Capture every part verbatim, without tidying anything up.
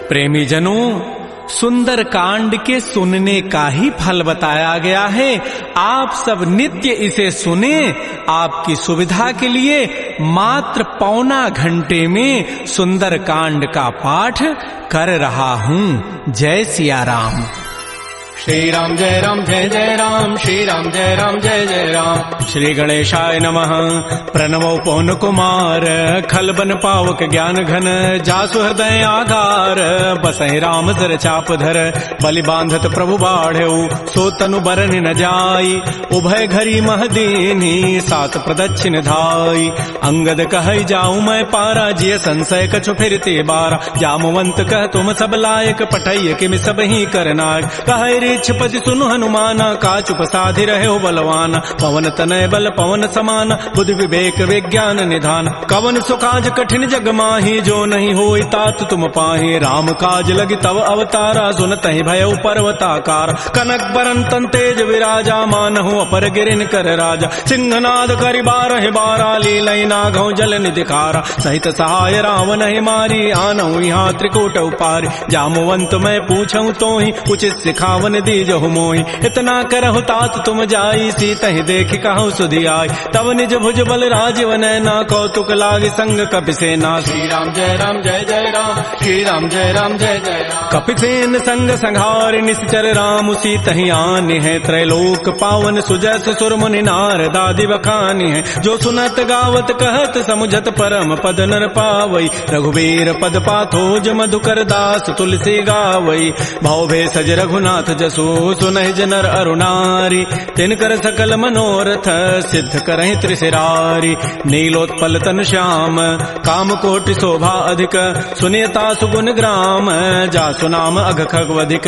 प्रेमी जनों, सुंदर कांड के सुनने का ही फल बताया गया है। आप सब नित्य इसे सुने। आपकी सुविधा के लिए मात्र पौना घंटे में सुंदर कांड का पाठ कर रहा हूँ। जय सिया राम। श्री राम जय राम जय जय राम, श्री राम जय राम जय जय राम। श्री गणेशाय नमः। प्रणवो पवन कुमार, खलबन पावक ज्ञान घन, जासु हृदय आधार, बसहि राम सर चाप धर, बलि बांधत प्रभु बाढ़ऊ, सो तनु बरन न जाई, उभय घरी महदीनी, सात प्रदक्षिण धाई। अंगद कहै जाऊं मैं पारा, जिय संशय कछु फिरते बारा, जामवंत कह तुम सब लायक, पठैय किमि सब ही करनायक। कहै पति सुनु हनुमाना, काचुप साधि रहे हो बलवाना, पवन तनय बल पवन समाना, बुद्धि विवेक विज्ञान निधान। कवन सुकाज कठिन जग माही, जो नहीं होई तात तुम पाही, राम काज लगी तव अवतारा, सुनतहि भयउ पर्वताकार। कनक बरन तन तेज विराजा, मानहु अपर गिरिन कर राजा, सिंहनाद करि बारहि बारा, लीलई नागौ जल निधिकारा। सहित सहाय रावण ही मारी, आनहु यहाँ त्रिकूट उपारी, जामवंत मैं पूछऊं तोहि, उचित सिखावन दीजहु मोहि। इतना करहु तात तुम जाई, सीतहि देखि कहु सुधि आई, तब निज भुज बल राजीव नैना, कौतुक लागे संग कपिसेना। श्री राम जय राम जय जय राम, श्री राम जय राम जय जय राम। कपिसेन संग संहार, निश्चर राम सीतहि आनि है, त्रैलोक पावन सुजस सुर मुनि नारद आदि बखानि है। जो सुनत गावत कहत समुझत परम पद नर पावई, रघुबीर पद पाथोज मधुकर दास तुलसी गावई। भव भेषज रघुनाथ जसो, सुनहि जनर अरुणारी, तिनकर सकल मनोरथ, सिद्ध करहि त्रिशिरारी। नीलोत्पल तन श्याम, काम कोटि शोभा अधिक, सुनियता सुगुण ग्राम, जासु नाम अघ खगवधिक।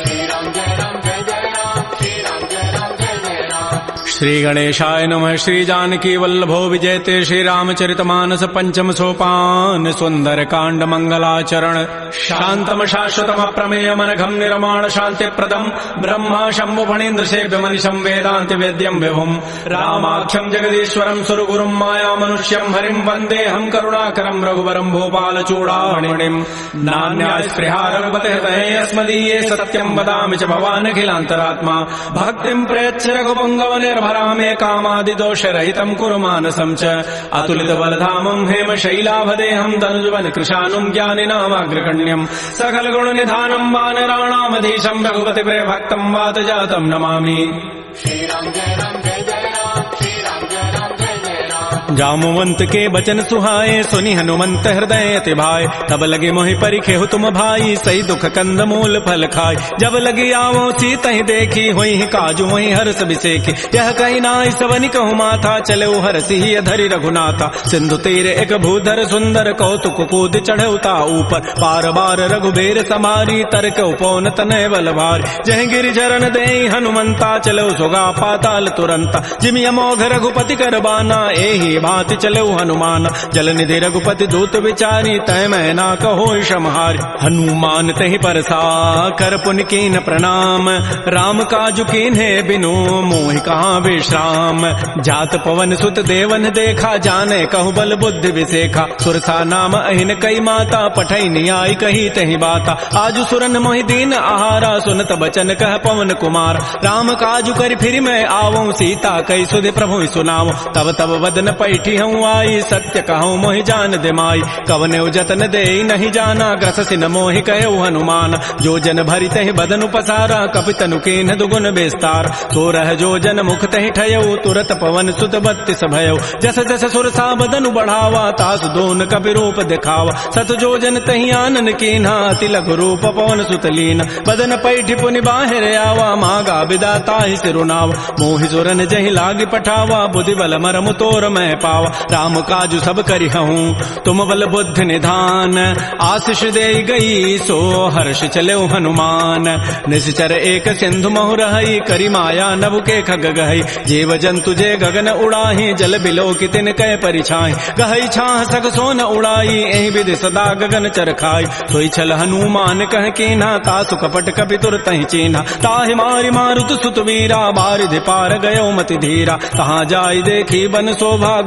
श्री गणेशाय नमः। श्री जानकी वल्लभो विजयते, श्री रामचरितमानस पंचम सोपान, सुंदर कांड मंगलाचरण। शांतम शाश्वतम प्रमेय मनघम निर्माण शांति प्रदम, ब्रह्मा शंभु फणीन्द्र सेव्य मनिषं वेदांत वेद्यम विभुम, रामाख्यम जगदीश्वरम सुरगुरुम माया मनुष्यम हरिम, वंदे हम करुणाकरम रघुवरम भोपाल चूड़ामणिम। नान्या स्पृहा रघुपते हृदये अस्मदीये, सत्यम वदामि च भवान् अखिलान्तरात्मा, भक्तिं प्रयच्छ रघुपुंगव निर्भरामे, कामादि दोष रहितं कुरु मानसं च। अतुलित बलधामं हेम शैलाभदेहं, तनुजवन कृशानुं ज्ञानिनामाग्रगण्यं, सकल गुण निधानं वानराणामधीशं, रघुपति प्रिय भक्तं वात जातं नमामि। श्री राम जय राम जय जय राम, श्री राम जय राम जय जय राम। जामवंत के बचन सुहाए, सुनि हनुमंत हृदय अति भाए, तब लगे मोहि परिखेहु तुम भाई, सही दुख कंद मूल फल खाय। जब लगी आवो सीतहि देखी, होई काजू वही हर्ष बिसेखी, यह कही नाई सवनि कहु माथा, चले हरसि ही धरि रघुनाथा। सिंधु तीर एक भूधर सुंदर, कौतुक कूद चढ़ौता ऊपर, पार बार रघुबीर समारी, तरक उपौन तनय बल भारी। जह गिरि चरण देई हनुमंता, चलो सुगा पाताल तुरंता, जिमि अमोघ रघुपति कर बाना, एहि भांति चलो हनुमान। जल निधि रघुपति दूत विचारी, तय मैं ना कहो क्षमहारी। हनुमान तहि परसा कर पुन कीन प्रणाम, राम काजु कीन्हे बिनु मोहि कहाँ विश्राम। जात पवन सुत देवन देखा, जाने कहु बल बुद्धि विसेखा, सुरसा नाम अहिन कई माता, पठई नियाई कही तहि बाता। आजु सुरन मोहि दीन आहारा, सुनत बचन कह पवन कुमार। राम काजु करि फिर मैं आवऊं, सीता कई सुधि प्रभु सुनाऊं। तब तब वदन पैठी हूँ आई, सत्य कहूँ मोहि जान दिमाई। कवने जतन दे नहीं जाना, ग्रससि न मोहि कहु हनुमान। जो जन भरि तहि बदन उपसारा, कपितनु कीन्ह दुगुन विस्तार। सो रह जो जन मुख तहि ठयऊ, तुरत पवन सुत बत्तीस भयऊ। जस जस सुरसा बदनु बढ़ावा, तास दोन कपि रूप दिखावा। सत जो जन तहि आनन कीन्हा, अति लघु रूप पवन सुत लीन। बदन पैठि पुनि बाहिर आवा, मागा विदा ताहि सिरुनावा। मोहि सुरन जहि लागी पठावा, बुद्धि बल मरमु तोर मैं पावा। राम काजु सब करि हूँ, तुम बल बुद्धि निधान। आशीष दे गई सो हर्ष चले हनुमान। निश्चर एक सिंधु महु रहई, करी माया नभ के खग गहई। जीव जंतु जे गगन उड़ाही, जल बिलो की तिन कै परिछाई। गहई छाह सग सोन उड़ाई, एहि विधि सदा गगन चरखाई। सोई छल हनुमान कह कीन्हा, तासु कपट कपि तुरतहि चीन्हा। ताहि मारि मारुत सुत वीरा, बारिधि पार गयो मति धीरा। तहाँ जाई देखी बन शोभा,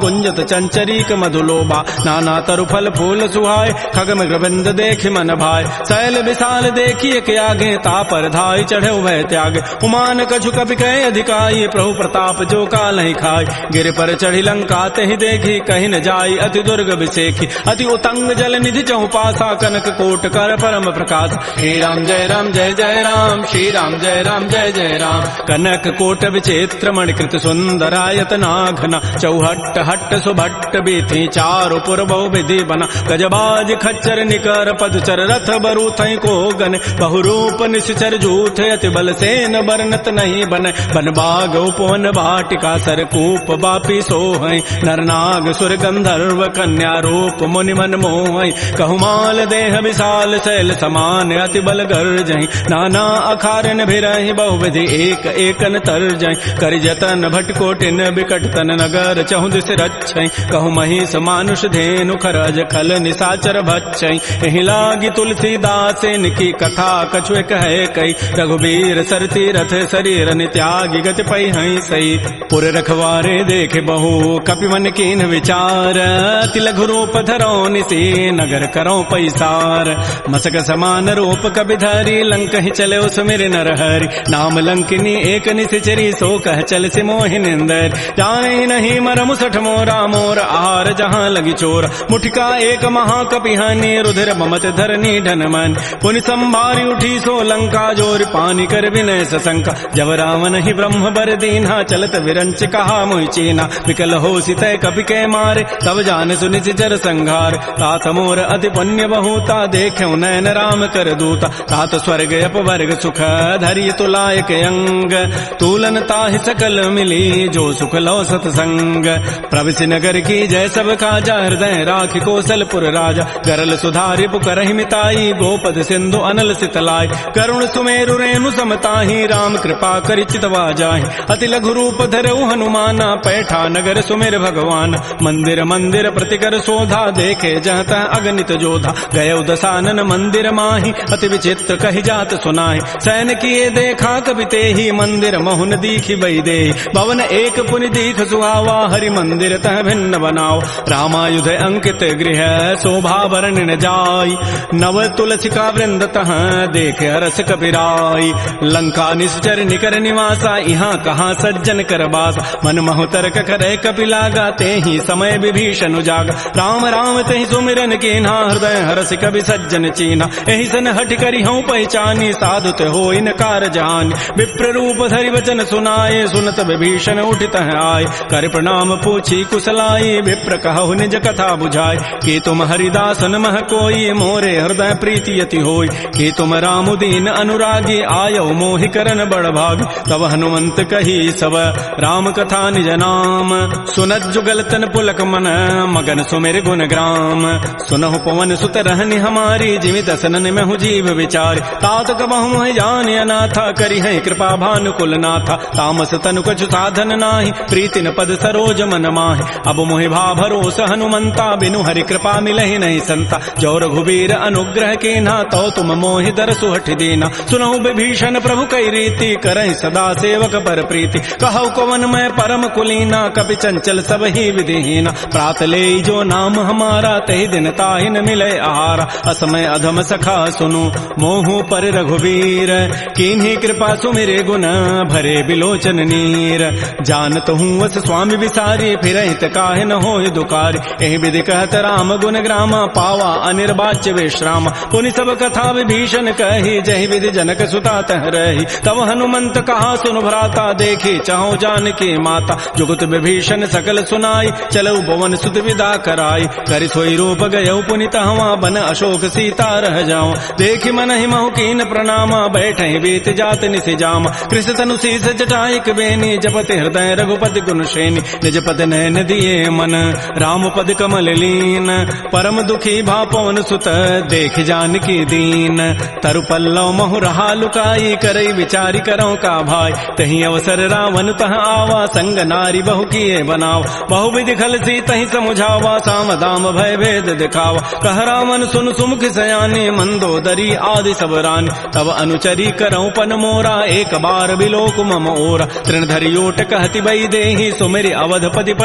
गुंजत चंचरीक मधुलोबा, नाना तरु फल फूल सुहाय, खग मृगबिंद देखि मन भाय, शैल विशाल देखिए के आगे, तापर धाय चढ़े वह त्यागे, उमान कछु कपि कहे अधिकाई, प्रभु प्रताप जो काल ही खाय, गिर पर चढ़ी लंका तेहि देखी, कहीं न जाई अति दुर्ग विसेखी, अति उतंग जल निधि चहुपासा, कनक कोट कर परम प्रकाश, श्री राम जय राम जय जय राम, श्री राम जय राम जय जय राम, कनक कोट विचित्र मणिकृत सुंदरायत नाघना, चौहट्ट हट्ट सुभट्ट बीथी, चारु पुर बहु विधि बना, गजबाज खच्चर निकर पदचर, रथ बरु थई को गन, बहुरूप निश्चर जूथ, अति बल सेन बरनत नहीं बन, बन बाग उपवन भाटिका, सरकूप बापी सोहई, नरनाग सुर गंधर्व कन्या रूप मुनि मन मोहई, कहुमाल देह विशाल शैल समान, अति बल गर्जहि, नाना अखारन भिरहि, बहुविधि एक एकन तरजहि, कर जतन भट कोटिन बिकट तन नगर, चहु दिस रक्षै, कहु महिष मानुष धेनु खरज खल निसाचर भक्षै, एहि लागी तुलसीदास इनकी कथा कछु कहे कई, रघुबीर सरती रथ शरीर नित्यागी गति पै हई सई, पुर रखवारे देखे बहु कपि मन कीन विचार, अति लघु रूप धरो निसी नगर करो पैसार, मसक समान रूप कबि धरी, लंक ही चले उस मेरे नरहरि, नाम लंकिनी एक निशिचरी, सो कह चल से मोहिनिंदर, जाने ही नहीं मरम सठ मोरा, मोर आहार जहाँ लगी चोर, मुठिका एक महाकपिहानी, रुधिर ममत धरनी ढन मन, पुनि संभारी उठी सो लंका, जोर पानी कर विनय सशंका, जब रावण ही ब्रह्म बर दीन्हा, चलत विरंच कहा मोहि चीना, विकल हो सितय कपि के मारे, तब जान सुनि चिचर संघार, तात मोर अति पुण्य बहुता, देख्यौ नयन राम कर दूता, तात स्वर्ग अपवर्ग सुख, धरि तुलायक अंग, तूलन ताहि सकल मिली, जो सुख लो सतसंग, प्रविशि नगर की जय सब काजा, हृदय राखि कौशलपुर राजा, गरल सुधारि पुकरहि मिताई, गोपद सिंधु अनल सितलाई, करुण सुमेरु रेणु समताहि, राम कृपा करि चितवा जाहि, अति लघु रूप धरऊ हनुमाना, पैठा नगर सुमेर भगवान, मंदिर मंदिर प्रतिकर शोधा, देखे जहत अगणित जोधा, गय दसानन मंदिर माही, अति विचित्र कहि जात सुनाहि, सैन किए देखा कबि तेहि, मंदिर महुन दीखि बई देहि, भवन एक पुनि दीख सुहावा, हरि मंदिर तह भिन्न बनाओ, रामायुध अंकित गृह, शोभा वर्णन जाय, नव तुलसिका वृंद तह, देख हरस कपिराई, लंका निश्चर निकर निवासा, यहाँ कहाँ सज्जन कर बासा, मन महु तर्क करे कपिलागा, तेहि समय विभीषण जागा, राम राम तेहि सुमिरन कीन्हा, हृदय हरस कवि सज्जन चीन्हा, एहि सन हट करि हूँ पहचानी, साधु ते होई न कार जानी, विप्र रूप धरि वचन सुनाए, सुनत विभीषण उठित आए, कर प्रणाम पूछी कुशलाई, विप्र कहु निज कथा बुझाए, कि तुम हरिदासन मह कोई, मोरे हृदय प्रीति यति होई, कि तुम राम दीन अनुरागी, आयो मोहि करन बड़ भागी, तब हनुमंत कही सब राम कथा निज नाम, सुनत जुगल तन पुलक मन, मगन सुमेर गुण ग्राम, सुनहु पवन सुत रहनि हमारी, जीवित सनन में हूँ जीव विचार, तात कबहु मोहि जानि अनाथा, करि है कृपा भानुकुल नाथा, तामस तनु कछु साधन नाही, प्रीति न पद सरोज मन माहि, अब मोहि भा भरोस हनुमंता, बिनु हरि कृपा मिलहि नहीं संता, जो रघुबीर अनुग्रह कीन्हा, तो तुम मोहि दरसु हठि दीना, सुनहु विभीषण प्रभु कई रीति, करहि सदा सेवक पर प्रीति, कहु कवन मैं परम कुलीना, कपि चंचल सब ही विधिहीना, प्रात ले जो नाम हमारा, तहि दिन ताहि न मिले आहारा, असमय अधम सखा सुनु, मोहु पर रघुबीर, कीन्ही कृपा सुमिरे गुण, भरे बिलोचन नीर, जानत हूँ वस स्वामी विसारी, फिर हित काहे न होय दुकारी, एहि विधि कहत राम गुण ग्रामा, पावा अनिर्वाच्य विश्राम, पुनि सब कथा विभीषण कही, जहि विधि जनक सुता तह रही, तब हनुमंत कहा सुन भ्राता, देखी चाहो जानकी माता, जुगत विभीषण सकल सुनाई, चलऊ पवन सुत विदा कराई, करि सोई रूप गयऊ पुनि तहवा, बन अशोक सीता रह जाऊं, देखि मन ही महु कीन प्रणामा, बैठे बीत जात निसि जामा, कृष्ण तनु शीस जटाइक बेनी, जपति हृदय रघुपति गुण श्रेणी, निज पद नयन दिए मन, राम पद कमल लीन, परम दुखी भा पवन सुत, देख जानकी दीन, तरु पल्लव महु रहा लुकाई, करई विचारी करो का भाई, तही अवसर रावण तह आवा, संग नारी बहु किए बनाव, बहु विधि खल सी तही समुझावा, साम दाम भय भेद दिखावा, कह रावण सुन सुमुख सयानी, मंदोदरी आदि सब रानी, तब अनुचरी करऊं पन मोरा, एक बार बिलोक मम ओरा, तृणधरि ओट कहति बई देहि, सुमेरि अवधपति पर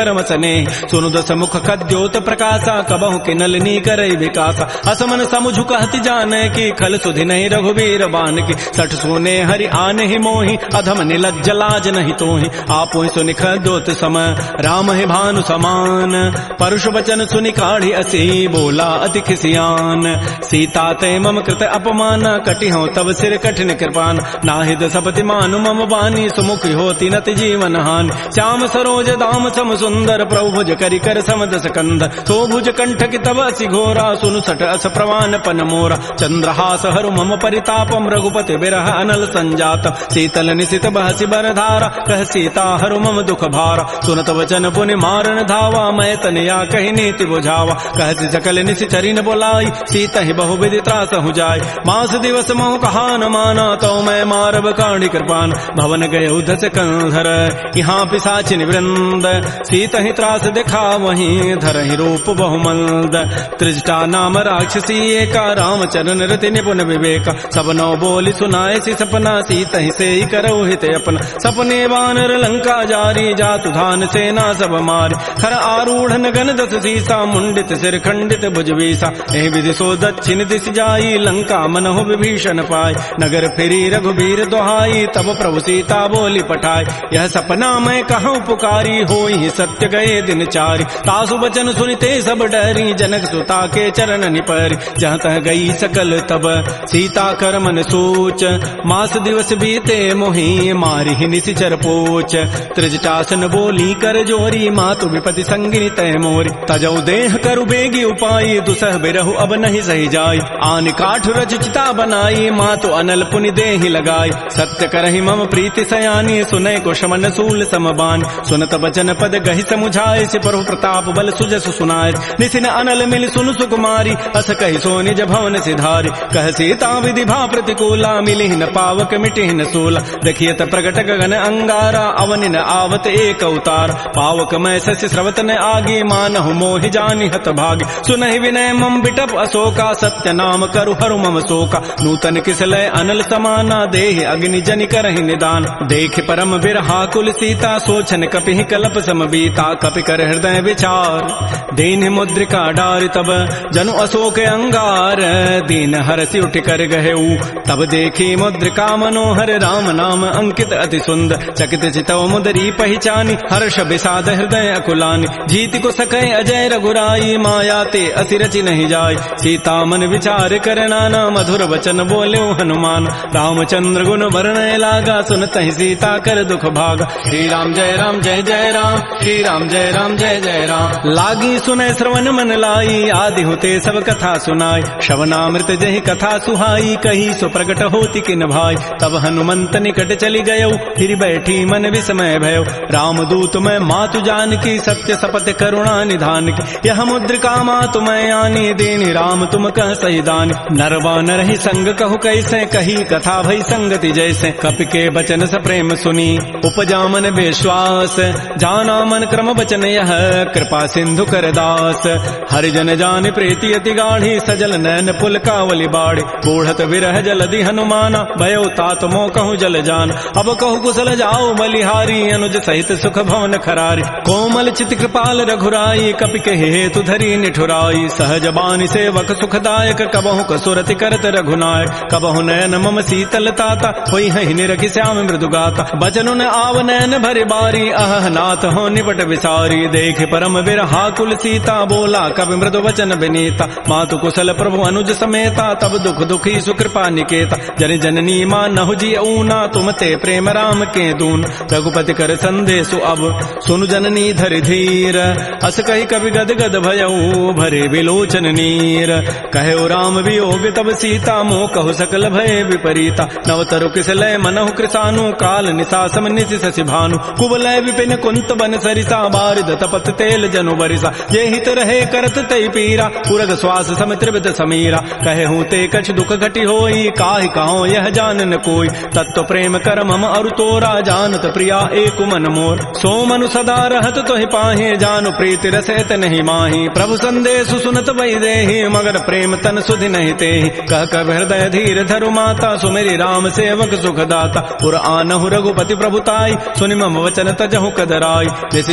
परम सने सुनु दस मुख कद्योत प्रकाशा कबहु के नलनी करई विकासा असमन समुझ कहत जाने की खल सुधि नहीं रघुबीर बान की सठ सोने हरि आन ही मोहि अधम निलज्ज लाज नहीं तोहि आपो सुनि खद्योत सम राम है भानु समान परुष वचन सुनि काढ़ी असी बोला अति खिसियान सीता ते मम कृत अपमान कटि हो तब सिर कठिन कृपान नाहिद सपति मानु मम वानी सुमुख होती नत जीवन हानि श्याम सरोज दाम सम सुंदर प्रभु भुज करि कर समदस कंद सो भुज कंठ की तब असि घोरा सुनु सट अस प्रवान पन मोरा चंद्रहास हरु मम परितापम रघुपति बिरह अनल संजात शीतल निशित बहसि बर धारा कह सीता हरु मम दुख भारा सुनत वचन पुनि मारन धावा मैं तनया कहि नीति बुझावा कहति सकल निशि चरिन बोलाई सीता ही बहु विधि त्रास हो जाय मास दिवस मोह कहान माना तो मैं मारब काढ़ी कृपान भवन गए उधस कंधर यहाँ पिशाचिन वृंद सीता ही त्रास देखा वहीं धर ही रूप बहुमंद त्रिजटा नाम राक्षसी एका राम चरण रति निपुण विवेक सब नौ बोली सुनाए सी सपना सीता ही से ही करो हित अपना सपने वानर लंका जारी जातु धान सेना सब मारी खर आरूढ़ नगन दस सीसा मुंडित सिर खंडित भुजवीसा एहि विधि सो दक्षिण दिश जाई लंका मनहु विभीषण पाई नगर फिरी रघुबीर दोहाई तब प्रभु सीता बोली पठाई यह सपना मैं कहूँ पुकारी होई सत्य गए दिन चारी तासु वचन सुनिते सब डरी जनक सुता के चरण निपरी जहाँ तह गई सकल तब सीता कर मन सोच मास दिवस बीते मोहि मारी ही निशिचर पोच त्रिजटासन बोली कर जोरी मातु विपति संगिनी तय मोरी तजौ देह करु बेगी उपाई दुसह बिरहु अब नहीं सही जाय आन काठ रच चिता बनाई मातु अनल पुनि देहि लगाई सत्य करहि मम प्रीति सयानी सुनै को शमन सूल समबान सुनत वचन पद गहि समुझाय से प्रभु प्रताप बल सुजस सुनाय निसिन अनल मिल सुनु सुकुमारी अस कहि सो निज भवन सिधारी कह सीता विधि भा प्रतिकूला मिली न पावक मिटि न सूला देखियत प्रगट गगन अंगारा अवनि न आवत एक अवतार पावक मैं शशि स्रवत न आगी मानहु मोहि जानि हत भागी सुनहि विनय मम बिटप अशोका सत्य नाम करु हरु मम शोका नूतन किसलय अनल समाना देहि अग्नि जनि करहि निदान देख परम बिरहाकुल सीता सोचन कपि कलप समबीता कपि कर हृदय विचार दीन मुद्रिका डारि तब जनु अशोक अंगार दीन हरसि उठ कर गहेऊ तब देखी मुद्रिका मनोहर राम नाम अंकित अति सुंदर चकित चितव मुदरी पहचानी हर्ष विषाद हृदय अकुलानी जीत को सकै अजय रघुराई माया ते अति रचि नहीं जाय सीता मन विचार कर नाना मधुर वचन बोल्यो हनुमान रामचंद्र गुण वर्णय लागा सुनत ही सीता कर दुख भागा श्री राम जय राम जय जय राम श्री राम जय राम जय जय राम लागी सुनय श्रवण मन लाई आदि होते सब कथा सुनाई श्रवणामृत जहि कथा सुहाई कही सो प्रकट होती किन भाई तब हनुमंत निकट चली गयो फिर बैठी मन विस्मय भयो रामदूत मैं मातु जान की सत्य सपत करुणा निधान की यह मुद्रिका मातु मैं आनी देनी राम तुम कह सही दानी नरवा नर ही संग कहु कैसे कही कथा भई संगति जैसे कपि के बचन स प्रेम सुनी उपजा मन विश्वास जाना मन क्रम बचन यह कृपा सिंधु कर दास हरिजन जान प्रीति अति गाढ़ी सजल नैन पुल कावली बाड़ी बूढ़त विरह जलधि हनुमाना भयो तात मोह कहूँ जल जान अब कहु कुशल जाओ बलिहारी अनुज सहित सुख भवन खरारी कोमल चित कृपाल रघुराई कपि के हेतु धरी निठुराई सहज बानी सेवक सुखदायक कबहु कसुरति करत रघुनायक कबहु नयन मम शीतल ताता होई है निरखि श्याम मृदु गाता बचनु न आव नयन भरि बारी अह नाथ हो निपट विसारी देख परम बिरहाकुल सीता बोला कवि मृदु वचन विनीता मातु कुशल प्रभु अनुज समेता तब दुख दुखी सुकृपा निकेता जन जननी मां नहु जी ऊना तुम ते प्रेम राम के दून रघुपति कर संदेशु अब सुनु जननी धरि धीर अस कही कवि गद गद भयऊ भरे विलोचन नीर कहो राम वियोग तब सीता मोह कहु सकल भय विपरीता नवतरु किसलय मनहु कृसानु काल निशासम निशि शशि भानु कुवलय विपिन कुंत बन सरिसा बारिद तपत तेल जनु बरिसा ये हित रहे करत तई पीरा पुरग श्वास सम त्रिविध समीरा कहे हूँ ते कछ दुख घटी होई काहि कहो यह जान न कोई तत्व प्रेम कर मम अरु तोरा जानत प्रिया एक मन मोर सो मनु सदा रहत तोहि पाहे जानु प्रीति रसैत नहीं माही प्रभु संदेश सुनत वही देहि मगर प्रेम तन सुधि नहीं तेहि कह कह हृदय धीर धरु माता सुमेरी राम सेवक सुखदाता पुर आनहु रघुपति प्रभुताई सुनि मम वचन तजहु कदराई जैसे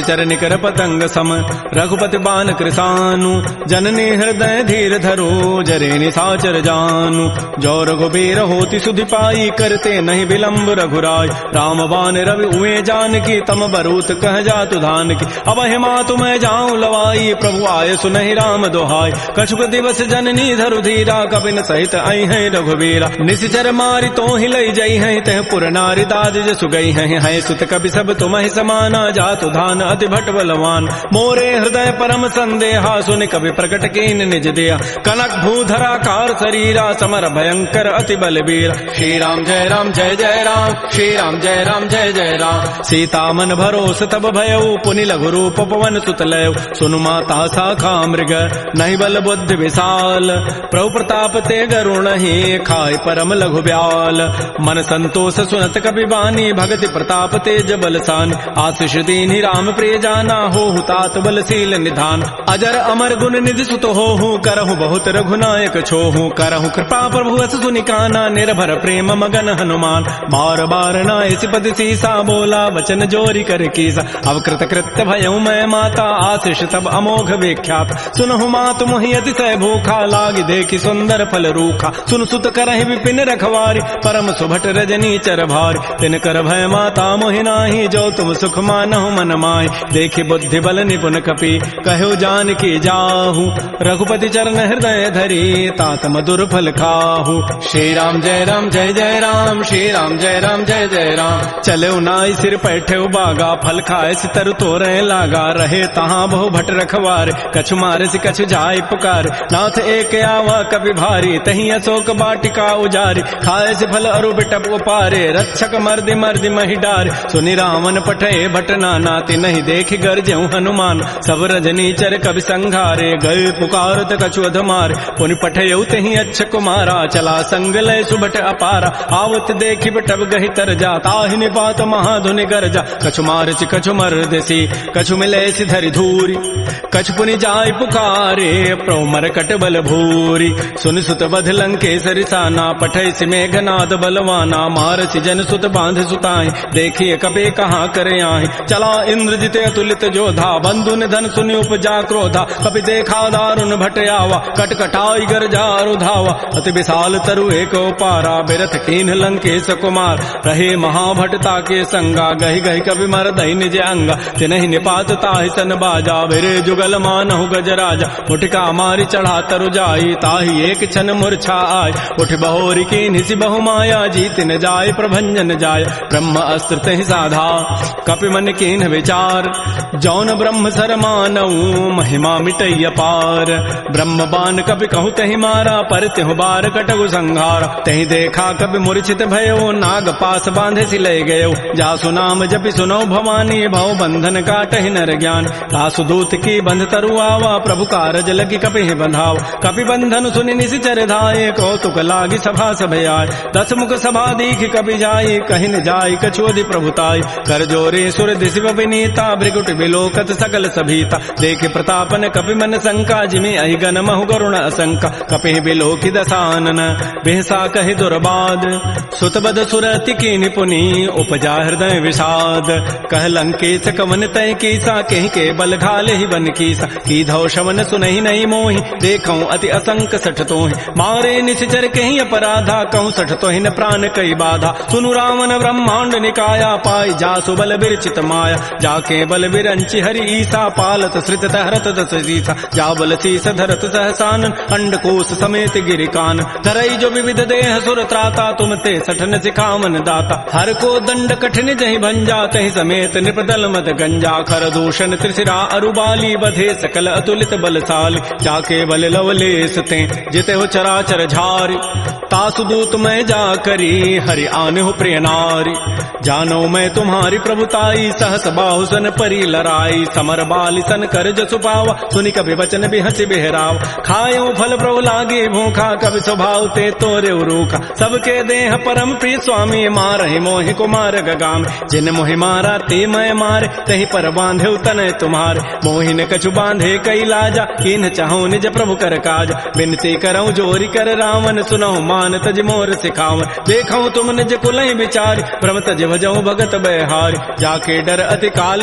निश्चर निकर पतंग सम रघुपति बान कृसानु जननी हृदय धीर धरो जरे निशाचर जानु जो रघुबीर होति सुधि पाई करते नहीं विलंब रघुराय राम बान रवि उए जान की तम बरूत कह जातु धान की अब हिमा तुम्हें जाऊं लवाई प्रभु आय सुनहि राम दोहाय कछुक दिवस जननी धरु धीरा कबिन सहित आई है रघुबीरा निश्चर मारी तो ही लई जई है तह पुर नारी दाद जसु गई है, है सुत कवि सब तुम्हें समाना जातु धान अति भट बलवान मोरे हृदय परम संदेहा सुन कवि प्रकट कीन निज दिया कनक भूधरा कार शरीरा समर भयंकर अति बलबीर श्री राम जय राम जय जय राम श्री राम जय राम जय जय राम सीता मन भरोस तब भयऊ पुनि लघु रूप पवन सुत लय सुनु माता शाखा मृग नहीं बल बुद्धि विशाल प्रभु प्रताप ते गरुण ही खाय परम लघु ब्याल मन संतोष सुनत कवि बानी भगति प्रताप तेज बलसान आशीष दीनि राम प्रिय जाना हो तात बलशील निधान अजर अमर गुण निधि सुत हो करहु बहुत रघुनायक छोहू करहु कृपा प्रभु अस सुनिकाना निर्भर प्रेम मगन हनुमान बार बार नाय सिपति सीसा बोला वचन जोरी कर कीसा अवकृत कृत्य भयउ मैं माता आशीष तब अमोघ विख्यात सुनहु मातु मोहि अतिशय भूखा लागी देखी सुंदर फल रूखा सुन सुत करहि विपिन रखवारी परम सुभट रजनी चर भारी तिन कर भय माता मोहि नाही जो तुम सुख मानहु मन माहि देखि बुद्धि बल निपुण कपि कहु जान की जाहू रघुपति चरण हृदय धरी तात मधुर फल खाहू श्री राम जय राम जय जय राम श्री राम जय राम जय जय राम चले नाई सिर पैठे बागा फल खाए सितर तोरे लागा रहे तहाँ बहु भट रखवार कछु मारे से कछु जाय पुकार नाथ एक आवा कवि भारी तही अशोक बाटिका उजारी खाए से फल अरु बिटप उपारे रक्षक मर्दि मर्दि मही डार सुनि रावण पठे भट नाति नहीं देख गरजेऊ हनुमान सब रजनी चर कवि संघारे गए पुकारत कछु अधमार पुनि पठयऊ तही अच्छ कुमारा चला संग लय सुभट अपारा आवत देखि बटब गहि तर जा ताहि निपात महाधुनि गरजा कछु मारचि कछु मर्दसी कछु मिले सि धरि धूरी कछु पुनि जाय पुकारे प्रभु मरकट बल भूरी सुन सुत बध लंकेसरि साना पठय सि मेघनाद बलवाना मारसि जन सुत बांध सुताई देखिए कबे कहाँ करे आए चला इंद्रजित अतुलित जोधा बंधु निधन सुनि उपजा क्रोधा कभी देखा दारुण भट आवा कटकटाई गरजा रुधावा अति विशाल तरु एक पारा बिरथ कीन लंकेश कुमार रहे महाभटता के संगा गहि गहि कवि मर दही निज अंगा तिनहि निपात ताहि सन बाजा बिरे जुगल मानहु गजराजा उठका मारी चढ़ा तरु जाई ताहि एक क्षण मूर्छा आय उठ बहोरी की निसि बहु माया जीत न जाय प्रभंजन जाय ब्रह्म अस्त्र तहि साधा कपि मन कीन विचार जौन ब्रह्म सर मानऊ महिमा मिटई अपार ब्रह्म बान कपि कहु तहि मारा पर तिहु बार कटगु संघार तहि देखा कपि मूर्छित भयो नाग पास बांधे सि लय गयो जासु नाम जपि सुनो भवानी भव बंधन काटहि नर ज्ञान तासु दूत की बंध तरु आवा प्रभु कारज लगी कपि बंधाव कपि बंधन सुनि निशिचर धाये कौतुक लागी सभा सभय आय दस मुख सभा दीख कपि जाई कहि न जाई कछु अधि प्रभुताई कर जोरे सुर दिशिव विनीता भृगुट विलोकत सकल सभीता देख प्रतापन कपि मन शंका जिमि अहि गन महु गरुण असंका कपि विलोकि दसानन बिहसा कहि दुर्बाद सुतबद सुरति की निपुनी उपजा हृदय विषाद कह लंकेश कवन तय कीसा कहि के बल घाले ही बन कीसा की धौ शवन सुनहि नहीं मोहि देखऊं अति असंक सठ तोहि मारे निश्चर कहि अपराधा कहूं सठ तोहि न प्राण कई बाधा सुनु रावण ब्रह्मांड निकाया पाई जासु बल बिरचित माया जाके बल बिरंचि हरि ईसा पालत श्रित तहरत दस सीसा जा बल शीस धरत सहसान अंडकोश समेत गिरिकान धरई जो विविध देह सुर त्राता तुम ते सठन सिखावन दाता हर को दंड कठिन जहि भंजा तहि समेत निपदल मद गंजा खर दूषण त्रिशिरा अरुबाली बधे सकल अतुलित बलशाली जाके बल लवलेस ते जिते हो चराचर झारी तासु दूत मैं जा करी हरि आने हो प्रिय नारी जानो मैं तुम्हारी प्रभुताई सहस बाहु सन परी लराई समर बाली सन कर जसु पावा सुनि कभी वचन भी हंसी बेहराव खायो फल प्रभु लागे भूखा कभी स्वभाव ते तोरे रूखा सबके देह परम प्रिय स्वामी मारहि मोहि कुमार गगाम जिन मोहि मारा ते मैं मारे कहीं पर बांधे तन तुम्हारे मोहिन कछु बांधे कई लाजा किन चाहो निज प्रभु कर काज बिनती करऊं जोरी कर रावण सुनऊ मान तज मोर सिखावन देखऊं तुम निज कुलहि विचारी भ्रम तज भजऊं भगत बहारी जाके डर अति काल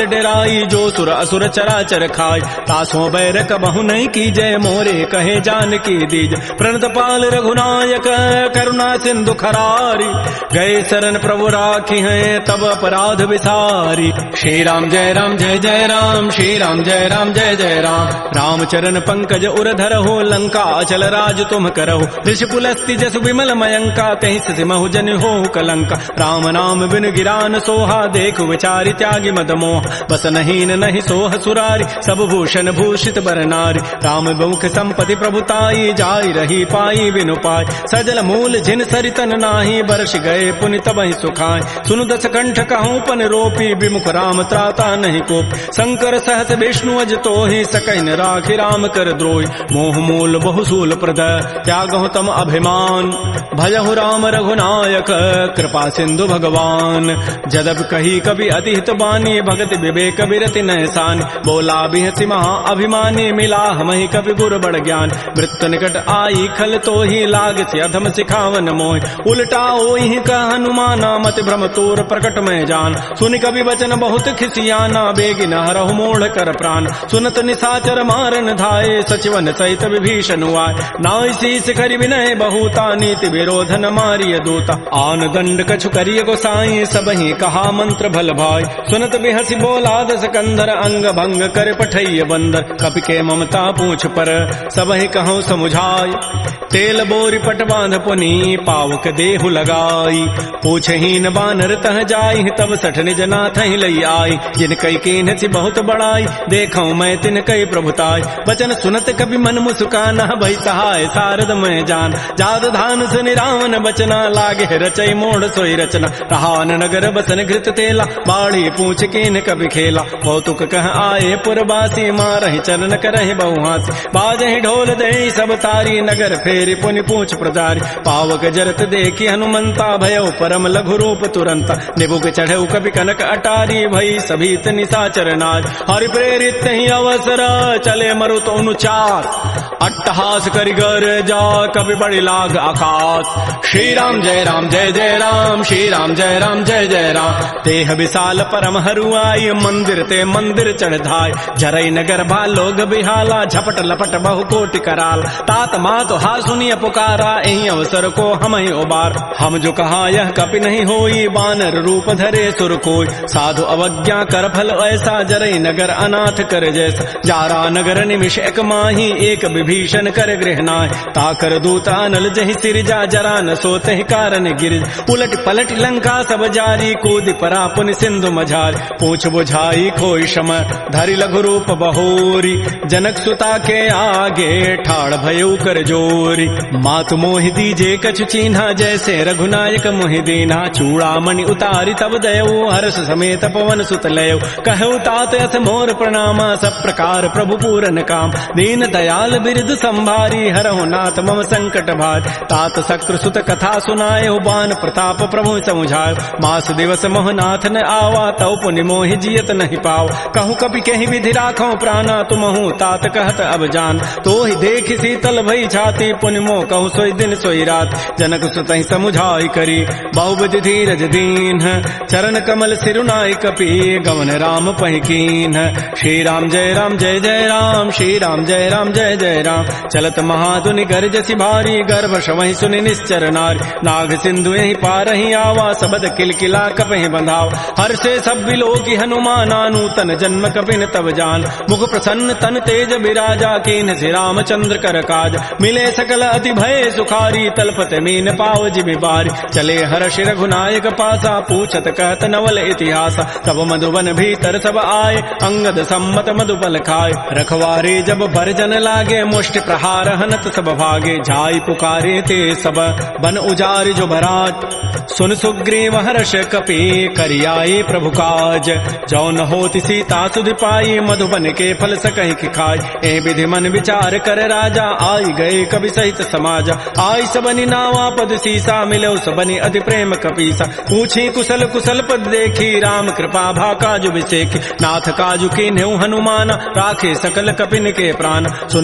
डेराई, जो सुर असुर चराचर खाय, तासों बैर कबहु नहीं की जय, मोरे कहे जान की दीज। प्रणत पाल रघुनायक करुणा सिंधु खरारी, गए शरण प्रभु राखी हैं तब अपराध विसारी। श्री राम जय राम जय जय राम, श्री राम जय राम जय जय राम। रामचरण पंकज उरधर हो, लंका अचल राज तुम करहो, ऋषि पुलस्ति जसु विमल मयंका, तहि सिमहु जन हो कलंका। राम नाम बिन गिरान सोहा, देखु विचारि त्यागी मद मोह, बस नहीन नहीं सोह सुरारी, सब भूषण भूषित बर नारी। राम बहुख संपत्ति प्रभुताई, जाई रही पाई बिनु पाई, सजल मूल जिन सरितन नाही, बरस गए पुनि तबहि सुखाय। सुनु दस कंठ कहूँ पन रोपी, विमुख राम त्राता नहीं कोप, शंकर सहस विष्णु अज तोहि, सकैन राखि राम कर द्रोही। मोह मूल बहुसूल प्रद, त्यागहु तम अभिमान, भजहु राम रघुनायक, कृपा सिंधु भगवान। जदब कही कवि अति हित बानी, भगति विवेक बिरति नहसानी, बोला बिहसि महा अभिमानी, मिला हमहि कवि गुर बड़ ज्ञान। मृत्यु निकट आई खल तोहि, लाग से अधम सिखावन मोहि, उल्टा ओहि कह हनुमाना, मति भ्रम तोर प्रकट में जान। सुनि कवि वचन बहुत खिसियाना, बेगिन हरहु मोढ़ कर प्राण। सुनत निशाचर मारन धाये, सचिवन सहित विभीषण आए, नाई शीस करि विनय बहुता, नीति विरोध न मारिय दूता। आन दंड कछु करिय गोसाई, सबहि कहा मंत्र भल भाई। सुनत बिहसि बोला दस कंधर, अंग भंग कर पठैय बंदर। कपि के ममता पूछ पर, सबहि कहूँ समुझाई, तेल बोरी पट बांध पुनी, पावक देहु लगाई। पूछहीन बानर तह जाई, तब सठ निज नाथ ही लई आई। जिन कई कीन्हसि बहुत बड़ाई, देखऊँ मैं तिन कई प्रभुताई। वचन सुनत कवि मन मुस्काना, भई सहाय सारद में जान। जाद धान सुनि रावण बचना, लागे रचई मोड़ सोई रचना। रहान नगर बसन घृत तेला, बाढ़ी पूछ कीन कवि खेला। कौतुक कह आए पुरबासी, मारहि चरण करहि बहुहासी। बाजहि ढोल देई सब तारी, नगर फेरि पुनि पूछ प्रजारी। पावक जरत देखी हनुमंता, भयो परम लघु रूप तुरंता। निबुक चढ़ऊ कवि कनक अटारी, भई सभीत निशाचर नाज। हरि प्रेरित ही अवसर, चले मरुत अनुचार। अट्टहास करि गर जा, कवि बड़ि लाग आकाश। श्री राम जय राम जय जय राम, श्री राम जय राम जय जय राम। तेह विशाल परम हरुआई, मंदिर ते मंदिर चढ़ धाय। जरई नगर भा लोग बिहाला, झपट लपट बहु कोटि कराल। तात मात हा सुनिय पुकारा, एहि अवसर को हम ही उबार। हम जो कहा यह कपि नहीं होई, बानर रूप धरे सुर कोई। साधु अवज्ञा कर फल ऐसा, जरई नगर अनाथ कर जैसा। जारा नगर निमिष एक माही, एक विभीषण कर गृह नाय। ताकर दूत अनल जहि सिरजा, जरा न सोते कारण गिर। उलट पलट लंका सब जारी, कूद परा पुनि सिंधु मझारी। पूछ बुझाई खोई शम, धरि लघु रूप बहोरी। जनक सुता के आगे, ठाड़ भयउ कर जोरी। मातु मोहि दीजे कछु चीन्हा, जैसे रघुनायक मोहि दीन्हा। चूड़ामणि उतारी तब दयऊ, हर्ष समेत पवन सुत लयऊ। कहऊ तात अस मोर प्रणामा, सब प्रकार प्रभु पूरन काम। दीन दयाल बिरदु संभारी, हरहु नाथ मम संकट भार। तात शक्र सुत कथा सुनाए, बान प्रताप प्रभु समुझाय। मास दिवस मोहनाथ न आवा, तौ पुनि मोहि जियत नहीं पाव। कहूँ कभी कहीं विधि राखो प्राणा, तुमहु तात कहत अब जान। तो ही देख शीतल भई छाती, पुनि मोह कहूँ सोई दिन सोई रात। जनक सुत ही समुझाई करी, बहुविधि धीरज दीन। चरण कमल सिरुनाई कपि, गवन राम पहिकीन। श्री राम जय राम जय जय राम, श्री राम जय राम जय जय राम। चलत महाधुनि गरजसि भारी, गर्भ वहीं सुनि निश्चर नारी। नाग सिंधु यहीं पार ही आवा, सबद किलकिला कपहि बंधाव। हर से सब बिलो की हनुमाना, नूतन जन्म कपिन तब जान। मुख प्रसन्न तन तेज विराजा, कीन से रामचंद्र कर काज। मिले सकल अति भय सुखारी, तलपत मीन पाव जिमि बारी। चले हर्ष रघुनायक पासा, पूछत कहत नवल इतिहासा। तब मधुबन भीतर सब आए, अंगद सम्मत मधुबल खाए। रखवारे जब भरजन लागे, मुष्टि प्रहार हनत सब भागे। जाई पुकारे ते सब, बन उजारि जो भराट। सुन सुग्रीव हर्ष कपि, करियाए प्रभु काज। जौन होति सीता सुधि पाई, मधुबन के फल सकहि कि खाय। ए विधि मन विचार कर राजा, आई गए कवि सहित समाजा। आई सबनि नावा पद सीसा, मिलो सबनि अति प्रेम कपीसा। पूछी कुशल कुशल पद देखी, राम कृपा भा काजु विसेखी। नाथ काजु कीन्हु हनुमान, राखे सकल कपिन के प्राण। सुन सुग्रीव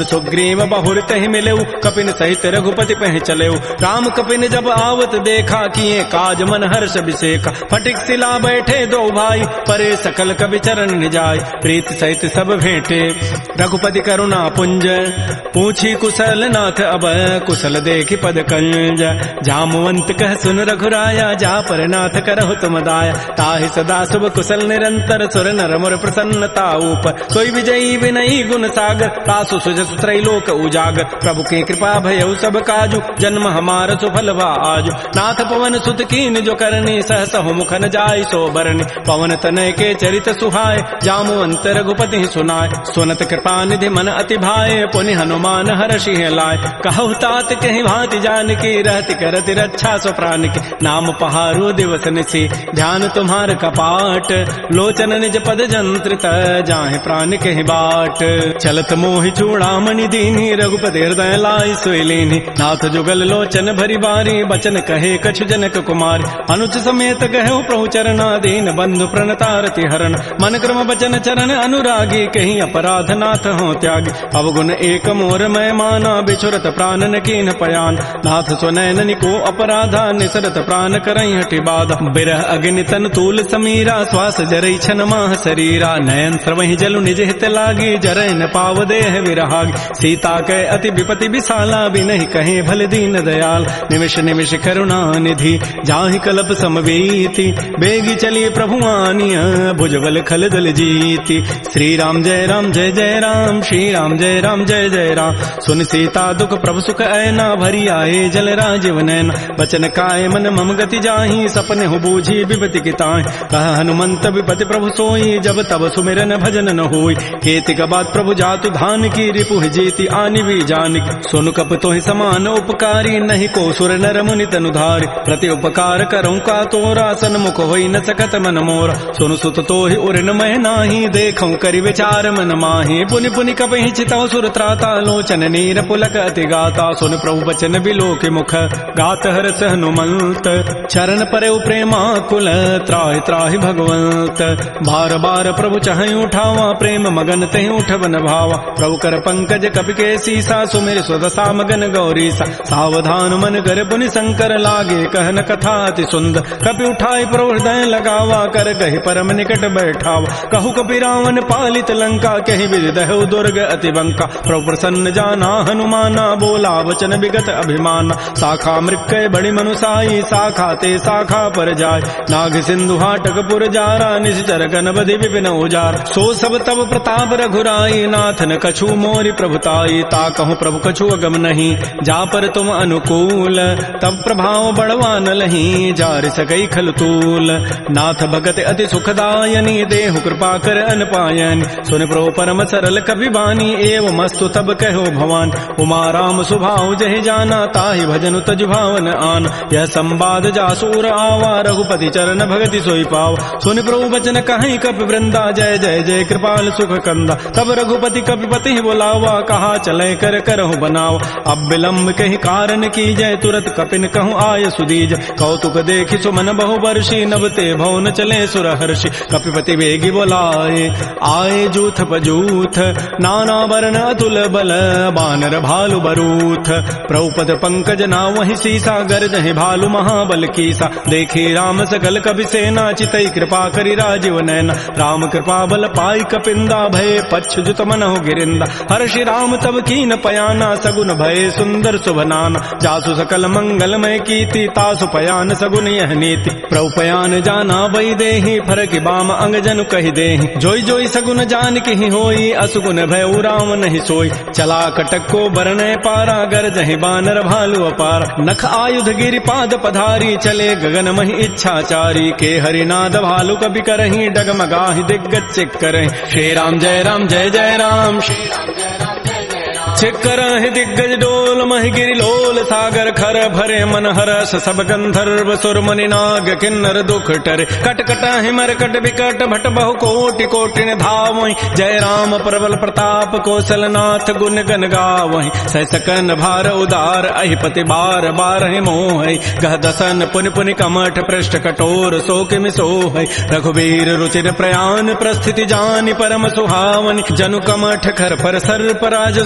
देव बहुर तहि मिलेऊ, कपिन सहित रघुपति पह चलेऊ। राम कपिन जब आवत देखा, किए काज मन हर्ष अभिषेका। फटिक सिला बैठे दो भाई, परे सकल कवि चरण निजाय। प्रीत सहित सब भेंटे, रघुपति करुणा पुंज। पूछी कुशल नाथ अब, कुशल देखी पद कंज। जामवंत कह सुन रघुराया, जा पर नाथ करहु तुम दाया। ताहि सदा शुभ कुशल निरंतर, सुर नर मुर प्रसन्नता ऊपर। सोई विजयी विनयी गुण सागर, तासु सुजसु त्रैलोक उजागर। प्रभु की कृपा भयउ सब काजु, जन्म हमार सुफल भा आजु। नाथ पवन सुत कीन जो करनी, सहस हो मुखन जाय सो बरनी। पवन तनय के चरित सुहाय, जामवंत रघुपति सुनाय। सुनत कृपा निधि मन अति भाए, पुनि हनुमान हर्षि लाय। कहु तात कहि भांति जानकी, रहति करति रक्षा सो प्राण की। नाम पहारो दिवस निसी, ध्यान तुम्हार कपाट। लोचन निज पद जंत्रित, जाहि प्राण कहि बाट। चलत मोहि चूड़ामणि दीनी, रघुपति हृदय लाई सोई लीनी। नाथ जुगल लोचन भरी बारी, बचन कहे कछु जनक कुमार। अनुच समेत कहो प्रभु चरणा, दीन बंधु प्रणतारति हरण। मन क्रम बचन चरण अनुरागी, कहीं अपराध नाथ हो त्यागी। अवगुण एक मोर मैं माना, बिछुरत प्राण न कीन पयान। नाथ स्वनयन को अपराधा, निसरत प्राण करई हटि बाधा। बिरह अग्नि तन तूल समीरा, श्वास जरई छन माह शरीरा। नयन स्रवहि जलु निज हित लागी, जरय न पाव देह विरहागी। सीता कै अति विपति विशाला, बिनहि कहे भल दीन दयाल। निमिष निमिष करुणा निधि, जाहि कलप समवेति। बेगी चली प्रभु आनिया, भुजबल खल दल जीति। श्री राम जय राम जय जय राम, श्री राम जय राम जय जय राम। सुन सीता दुख प्रभु सुख ऐना, भरी आए जल राजीव नैना। बचन काय मन मम गति जाहि, सपने हो बूझी विपति की ताहि। कह हनुमंत विपति प्रभु सोई, जब तब सुमिरन भजन न होई। केति का बात प्रभु जातु धान की, रिपुह जीति आनि भी जानकी। सोनु कप तोहि समान उपकारी, नहीं को सुर नर मुनि तनुधारि। प्रति उपकार करऊं का तोरा, सन्मुख होई न सकत मन मोरा। सुनु सुत तोहि उरन मह नाही, देखऊं करि विचार मन माहि। पुनि पुनि कपहि चितौ सुर त्राता, लोचन नीर पुलक अति गाता। सुन प्रभु बचन बिलो के मुख, गात हरस हनुमंत। चरण परउ प्रेमाकुल, त्राहि त्राहि भगवंत। बार बार प्रभु चहई उठावा, प्रेम मगन तहि उठवन भावा। प्रभु कर पंकज कपि के सीसा, सुमिर सुदशा मगन गौरीसा। सावधान मन कर पुनि शंकर, लागे कहन कथा अति सुंदर। कपि उठाई प्रभु हृदय लगावा, कर कहि परम निकट बैठावा। कहु कपि रावण पालित लंका, कहि विदहु दुर्ग अति बंका। प्रभु प्रसन्न जाना हनुमाना, बोला वचन विगत अभिमाना। शाखा मृक्कय बड़ि मनुसाई, शाखा ते शाखा पर जाय। नाग सिंधु हाटक पुर जारा, निश्चर गणपति विपिन उजार। सो सब तब प्रताप रघुराई, नाथन कछु मोरि प्रभुताई। ता कहूँ प्रभु कछु अगम नहीं, जा पर तुम अनुकूल। तब प्रभाव बड़वा न लही, जार सकई खल तूल। नाथ भगत अति सुखदायनी, देहु कृपा कर अनपायनी। सुन प्रभु परम सरल कवि बानी, एव मस्तु तब कहो भवान। उमा राम सुभाव जहि जाना, ताहि भजन तज भावन आन। यह संवाद जासूर आवा, रघुपति चरण भगति सोई पावा। सुन प्रभु बचन कहीं कप वृंदा, जय जय जय कृपाल सुख कंदा। तब रघुपति कपिपति बुलावा, कहा चले कर करहु बनावा। अब विलंब कहीं कारण की जय, तुरत कपिन कहूँ आय सुदीज। कौतुक देखि सुमन बहु वर्षी, नभते भवन चले सुर हर्षि। कपिपति वेगी बोलाए, आए जूथ पजूथ। नाना वर्ण अतुल बल, बानर भालु बरूथ। प्रभुपद पंकज नावहि सीसा, गरजहि भालु महाबल कीसा। देखी राम सकल कवि सेना, चितई कृपा करि राजीव नैना। राम कृपा बल पाई कपिंदा, भय पच्छ जुत मनहु गिरिंदा। हर्षि राम तब कीन पयाना, सगुन भय सुंदर शुभनाना। जासु सकल मंगलमय कीति, तासु पयान सगुन यह नीति। प्रभु पयान जाना बई देहि, फरकि बाम अंग जनु कहि देहि। जोई जोई सगुन जान की होई, असुगुन भय राम नहीं सोई। चला कटक को बरनय पारा, गरजहि बानर भालु अपार। नख आयुध गिरि पाद पधारी, चले गगन महि इच्छाचारी। के हरिनाद भालु कवि करहि, डगमगाहि दिग्गज चिक करहि। श्री राम जय राम जय जय राम, श्री राम जय राम जय जय राम। छिक करहि दिग्गज डोल, महि गिरि लोल सागर खर। भरे मन हरस सब गंधर्व, सुर मुनि नाग किन्नर दुख टरे। कट कटाहि मरकट विकट, भट बहु कोटि कोटिन धावहि। जय राम प्रबल प्रताप, कौशलनाथ गुण गन गावहि। सह सकन भार उदार, अहिपति बार बारहि मोहि। गह दसन पुनि पुनि कमठ, पृष्ठ कठोर शोक सोहि। रघुवीर रुचिर प्रयाण, प्रस्थिति जानि परम सुहावनि। जनु कमठ खर पर सर्प, राजस लिख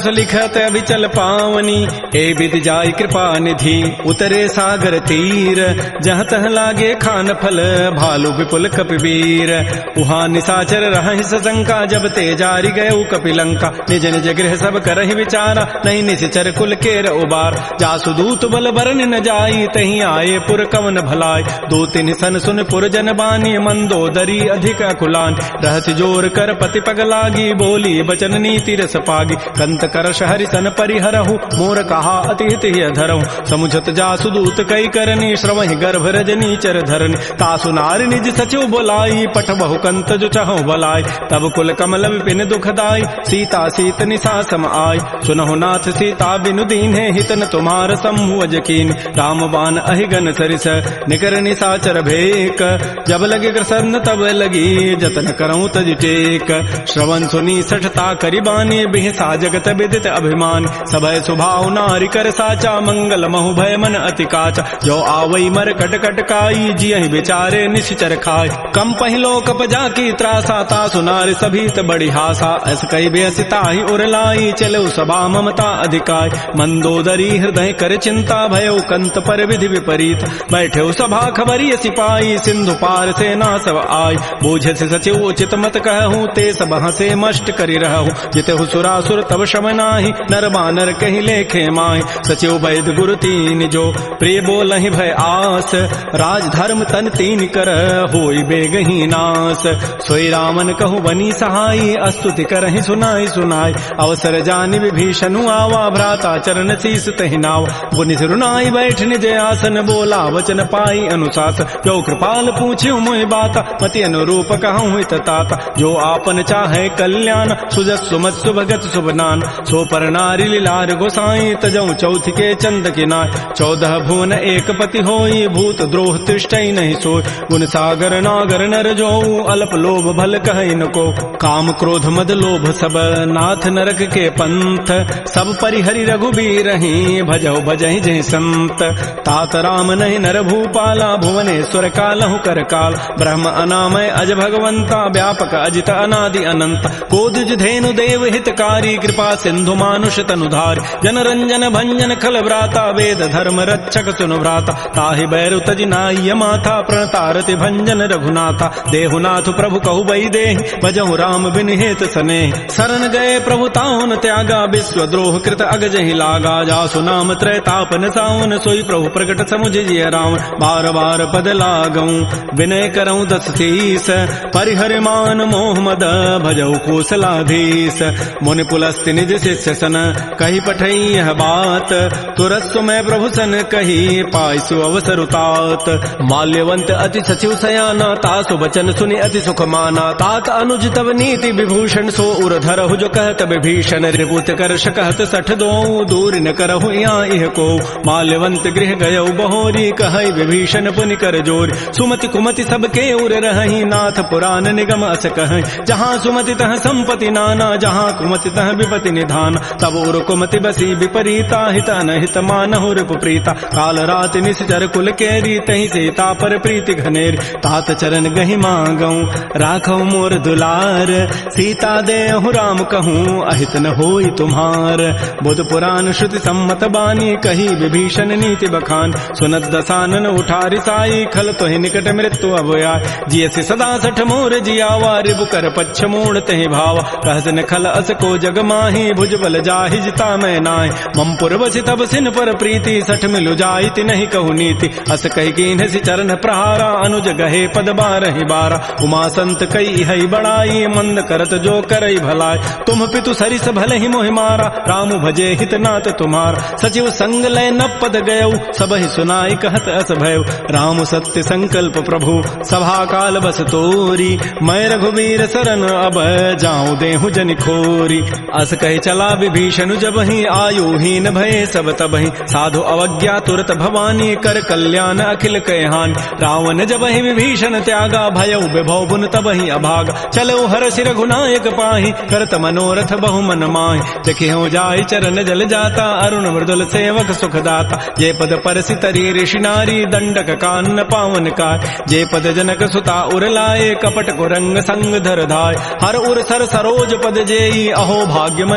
जात अभिचल पावनी, ए विधि जाई कृपा निधि उतरे सागर तीर, जहाँ तह लागे खान फल भालू विपुल कपिवीर। उहाँ निशाचर रहि सशंका, जब ते जारी गए कपिलंका, निज निज गृह सब करहि विचारा, नहीं निश्चर कुल केर उबार। जासु दूत बल बरन न जाई, तहीं आए पुर कवन भलाई, दो तीन सन सुन पुर जन बानी, मंदोदरी अधिक अकुलान। रहस्य जोर कर पति पग लागी, बोली बचन नीति रस पागी, कंत कर शहरि सन परिहरहु, मोर कहा अति हित ही धरहु। समुझत जासु दूत कई करनी, श्रवहि गर्भ रजनी चर धरनी, तासु नारी निज सचिव बोलाई, पठ बहु कंत जो चहु बलाई। तब कुल कमल विपिन दुखदाई, सीता सीत निशा सम आई, सुनहु नाथ सीता बिनु दीन्हे, हितन तुम्हार समूह जकीन। राम बाण अहिगन सरिस निकर निशाचर भेक, जब लगे कृष्ण तब लगी, जतन करऊं तज टेक। श्रवण सुनी सठता करिबानी, बिहसा जगत विदित अभिमान, सभय सुभाव नारी कर साचा, मंगल महु भय मन अति काचा। जो आवई मर कट कट काई, जियहि बिचारे निश्चर खाय, कम पहिलो कप जाकी त्रासा, तासु नारी सभीत बड़ी हासा। अस कई बेसिता ही उरलाई, चलो सभा ममता अधिकाय, मंदोदरी हृदय कर चिंता, भयो कंत पर विधि विपरीत। बैठे सभा खबरी सिपाही, सिंधु पार से ना सब आय, बूझ से सचिव उचित मत कहूँ, ते सब हसे मष्ट करी रहूँ। जितहु सुरासुर तब शम नाही, नर बानर कही लेखे माय, सचिव वैद गुरु तीन जो, प्रिय बोलहि भय आस। राज धर्म तन तीन कर, होई बेगही नास। सोई रामन कहूँ बनी सहाई, अस्तुति करहि सुनाई सुनाई। अवसर जानि विभीषणु आवा, भ्राता चरण शीस तहि नाव। गुनि सिरुनाई बैठ निज आसन, बोला वचन पाई अनुशासन। जो कृपाल पूछ्यु मोहि बाता, मति अनुरूप कहूँ हित ताता। जो आपन चाहे कल्याण, सुजस सुमत सुभगत सुबनान। सो पर नारी लीलार गोसाई, तजऊ चौथ के चंद के नाय। चौदह भुवन एक पति होई, भूत द्रोह तिष्ठई नहीं सोय। गुण सागर नागर नर जो, अल्प लोभ भल कहै न को। काम क्रोध मद लोभ सब, नाथ नरक के पंथ। सब परिहरि रघुबीर ही, भजौ भजहि जहि संत। तात राम नहीं नर भूपाला, भुवनेश्वर कालहु कर काल। ब्रह्म अनामय अज भगवंता, व्यापक अजित अनादि अनंत। कोदुज धेनु देव हितकारी, कृपा सिंधु मानुष तनुधार। जन रंजन भंजन खल व्राता, वेद धर्म रक्षक सुनु भ्राता। ताहि बैरु तजि नाय माथा, प्रणतारति भंजन रघुनाथा। देहुनाथ प्रभु कहु बई देहि, भजहु राम बिन हेत स्नेह। शरण गए प्रभु ताहुन त्यागा, विश्व द्रोह कृत अगजहि लागा। जासु नाम त्रैतापन सावन, सोई प्रभु प्रगट समुझ जिय रावण। बार बार पद लागऊं, विनय करऊं दस शीस। परिहर मान मोह मद, भजऊ कौशलाधीश। मुनि पुलस्त्य निज शिष्य सन, कही पठई यह बात। तुरत मैं प्रभु सन कही, पाइसु अवसर उतात। माल्यवंत अति सचिव सयाना, तासु वचन सुनि अति सुख माना। तात अनुज तब नीति विभूषण, सो उर धरहु जो कहत विभीषण। रिपुत करश कहत सठ दो, दूर न करहु यहाँ इह को। माल्यवंत गृह गयौ बहोरी, कहई विभीषण पुनि कर जोर। सुमति कुमति सबके उर रहहि, नाथ पुराण निगम अस कहै। जहाँ सुमति तह संपति नाना, जहाँ कुमति तह विपति निधान। तब उर कुमति बसी विपरीता, हित अनहित मानहु रिपु प्रीता। काल रात निश्चर कुल केरी, तहि सीता पर प्रीति घनेरी। तात चरण गहि मांगऊं, राखौ मोर दुलार। सीता देहु राम कहूँ, अहित न होई तुम्हार। बुध पुराण श्रुति सम्मत बानी, कही विभीषण नीति बखान। सुनत दसानन उठारि साई, खल तोहि निकट मृत्यु अब आय। जियसि सदा सठ मोर जियावा, रिबु कर पच्छ मोड़ तहि भावा। कहत न खल अस को जग माही, भुज बल जाहि जिता मैं नाय। मम पुरवसि तब सिन पर प्रीति, सठ मिलु जाइत नहीं कहु नीति। अस कहि कीन्हसि चरण प्रहारा, अनुज गहे पद बारहि बारा। उमा संत कई हई बड़ाई, मंद करत जो करई भलाई। तुम पितु सरिस भले मोहि मारा, राम भजे हित नाथ तुम्हारा। सचिव संग लय न पद गयौ, सबहि सुनाई कहत अस भयउ। राम सत्य संकल्प प्रभु, सभा काल बस तोरी। मैं रघुवीर सरन अब, जाऊं देहु जनि खोरी। अस कहि चला विभीषण जबहि, आयुहीन भये सब तबहि। साधु अवज्ञा तुरत भवानी, कर कल्याण अखिल कहान। रावण जबहि विभीषण त्यागा, भयउ विभव बुन तबहि अभागा। चलो हरषि रघुनायक पाहि, करत मनोरथ बहु मन माहि। देखिहु जाय चरण जल जाता, अरुण मृदुल सेवक सुखदाता। जे पद परसि तरी ऋषि नारी, दंडक कान्न पावन काय। जे पद जनक सुता उर लाए, कपट को रंग संग धर धाय। हर उर सर सरोज पद जेई, अहो भाग्य मैं देखिहु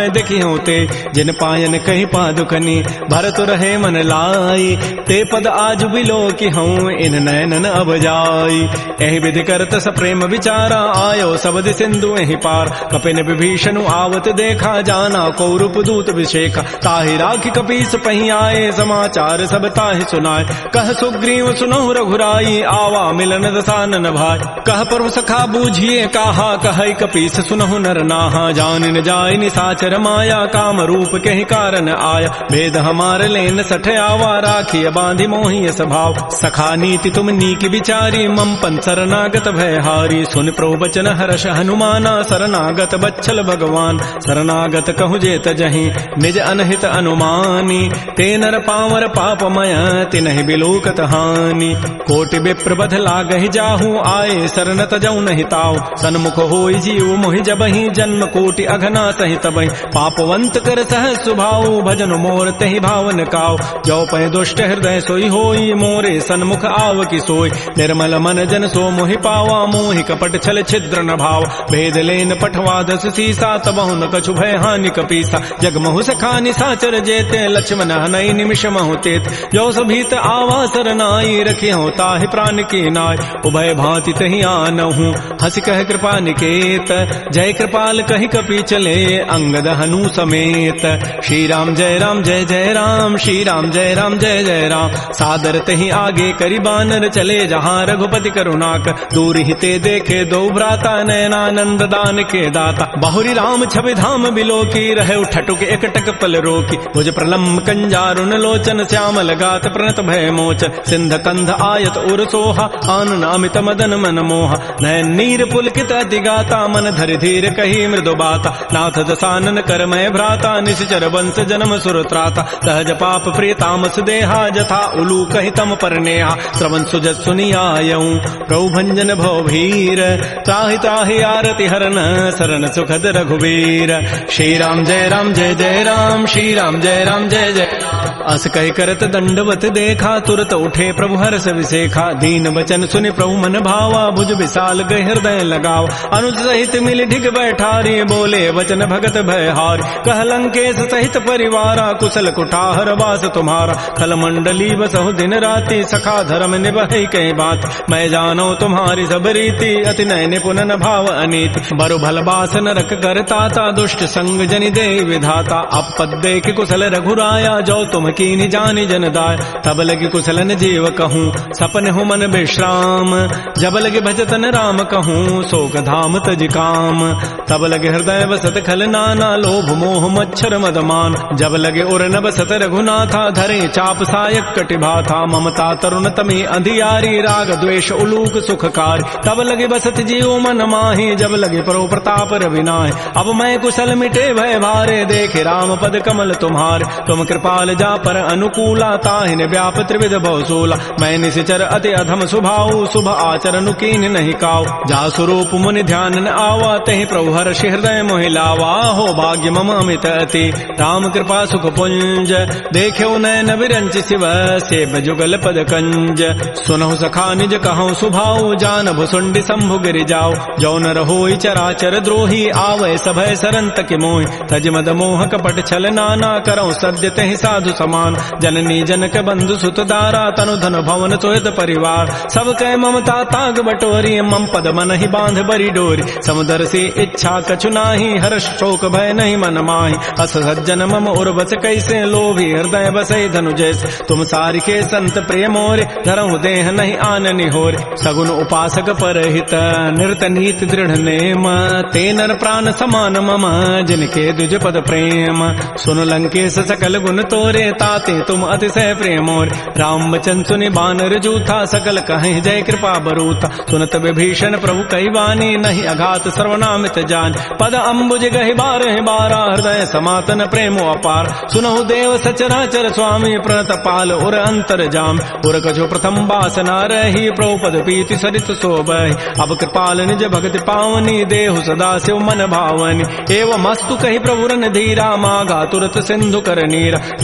होते जिन पायन कही पादुकनी भरत रहे मन लाई ते पद आज बिलो कि हूँ इन नैनन अब जाई एहि विधि करत स प्रेम विचारा आयो सबद सिंधु एहि पार कपिन विभीषण आवत देखा जाना कौरूप दूत विषेखा ताहि राखी कपीस पही आए समाचार सब ताहि सुनाए कह सुग्रीव सुनहु रघुराई आवा मिलन दसानन भाई कह प्रभु सखा बूझिए कहा कह कपीस सुनहु नर नाहा जान न जाय निसाचर माया काम रूप के ही कारण आया भेद हमार लेन सठ आवा राखिय बांधि मोहिय स्वभाव सखा नीति तुम नीक विचारी मम पन शरणागत भय हारी सुन प्रभु बचन हर्ष हनुमाना शरणागत बच्छल भगवान शरणागत कहु जेत जहीं निज अनहित अनुमानी ते नर पावर पापमय तिनहि बिलोकत हानि कोटि विप्र बध लागहि जाहू आए शरण तजौ नहीं ताऊ सन्मुख होई जीव मोहि जबहि जन्म कोटि अघना सहित बहि पापवंत कर सह सुभाऊ भजन मोर तहि भावन काऊ जो पै दुष्ट हृदय सोई होई मोरे सन्मुख आव की सोई निर्मल मन जन सो मोहि पावा मोहि कपट छल छिद्र न भाव भेद लेन पठवा दस सीसा तबहु न कछु भय हानि कपीसा जगमहु सखानि साचर जेते लक्ष्मण हनई निमिष महु तेत जो सभीत आवा सरनाई रखी हो ताहि प्राण की नाय उभय भांति तहि आनहु हंस कह कृपा निकेत जय कृपाल कहि कपि चले अंगद हनु समेत श्री राम जय राम जय जय राम श्री राम जय राम जय जय राम सादर तहि आगे करि बानर चले जहाँ रघुपति करुणाक दूर हिते देखे दो भ्राता नयनानंद दान के दाता बहुरी राम छवि धाम बिलो की रहे ठटुक एकटक पल रोकी भुज प्रलम्ब कंजारुन लोचन श्यामल गात प्रणत भय मोचन सिंध कंध आयत उर सोहा आनन अमित मदन मन मोहा नयन नीर पुलकित अतिगाता मन धरि धीर कही मृदु बाता नाथ दसानन कर मय भ्राता निश्चर वंश जन्म सुर त्राता सहज पाप प्रिय तामस देहा जथा उलू कहि तम पर नेहा श्रवण सुजत सुनियायऊं प्रभु भंजन भव भीर त्राहि त्राहि आरति हरन शरण सुखद रघुवीर श्री राम जय राम जय जय राम श्री राम जय राम जय जय अस कह करत दंडवत देखा तुरत उठे प्रभु हर्ष विसेखा दीन वचन सुनि प्रभु मन भावा भुज विशाल गए हृदय लगाव अनुज सहित मिल ढिग बैठारी बोले वचन भगत भय हारी कह लंकेश सहित परिवारा कुशल कुठार वास तुम्हारा खल मंडली बसहु दिन राति सखा धर्म निभहि कई बात मैं जानो तुम्हारी सब रीति अति नय निपुन भाव अनीति बरु भल बास नरक करताता दुष्ट संग जनि दे विधाता अपद देख कुशल रघुराया जो तुम कीनि जानि जन दाय तब लगी कुशलन जीव कहूँ सपन हूँ मन विश्राम जब लगे भजतन राम कहूँ शोक धाम तज काम तब लगे हृदय बसत खल नाना लोभ मोह मच्छर मदमान जब लगे उर न बसत रघुनाथा धरे चाप सायक कटिभा था ममता तरुण तमी अंधियारी राग द्वेष उलूक सुखकारी तब लगे बसत जीव मन माही जब लगे परो प्रताप रविनाय अब मैं कुशल मिटे भय भारे देखे राम पद कमल तुम्हारे तुम कृपाल जा पर अनुकूला ताहिन व्याप त्रिविध बहुसूला मैं निश्चर अति अधम सुभाऊ शुभ आचरण कीन नहीं काऊ जा स्वरूप मुनि ध्यान न आवा तहि प्रभु हर्ष हृदय मोहि लावा हो भाग्य मम अमित अति राम कृपा सुख पुंज देख्यो नयन विरंच शिव सेव जुगल पद कंज सुनहु सखा निज कहूँ सुभाऊ जान भुसुंडी शंभु गिरि जाओ जो न रहोई चराचर द्रोही आवै सभय सरंत के मोहि तज मद मोह कपट छल नाना करौ सद्य तहि साधु समान जननी जनक बंधु सुत दारा तनु धन भवन सोयत परिवार सब कह ममता ताग बटोरी मम पद मन ही बांध बरी डोरी समुदर से इच्छा कछु नाही हर्ष शोक भय नहीं मन माही अस सज्जन मम उर्वस कैसे लोभी हृदय बसई धनु जैसे तुम सारिके संत प्रिय मोरे धरहु देह नहीं आननि होरे सगुन उपासक परहित निरत नीति दृढ़ नेम ते नर प्राण समान मम जिनके दुज पद प्रेम सुन लंकेश सकल गुण तोरे ताते तुम अतिशय प्रेम मोर राम वचन सुनि बानर जूथा सकल कहीं जय कृपा बरूथा सुनत विभीषण प्रभु कही वाणी नहीं अघात सर्वनामित जान पद अम्बुज गहि बारह बारा हृदय समातन प्रेमो अपार सुनहु देव सचराचर स्वामी प्रणत पाल उर अंतर जाम उर कछो प्रथम बासना रही प्रभु पद पीति सरित शोभहि अब कृपाल निज भगति पावनी देहु सदा शिव मन भावनी एवं मस्तु कही प्रभु रन धीरा मागा तुरत सिंधु कर नीरा यद्यपि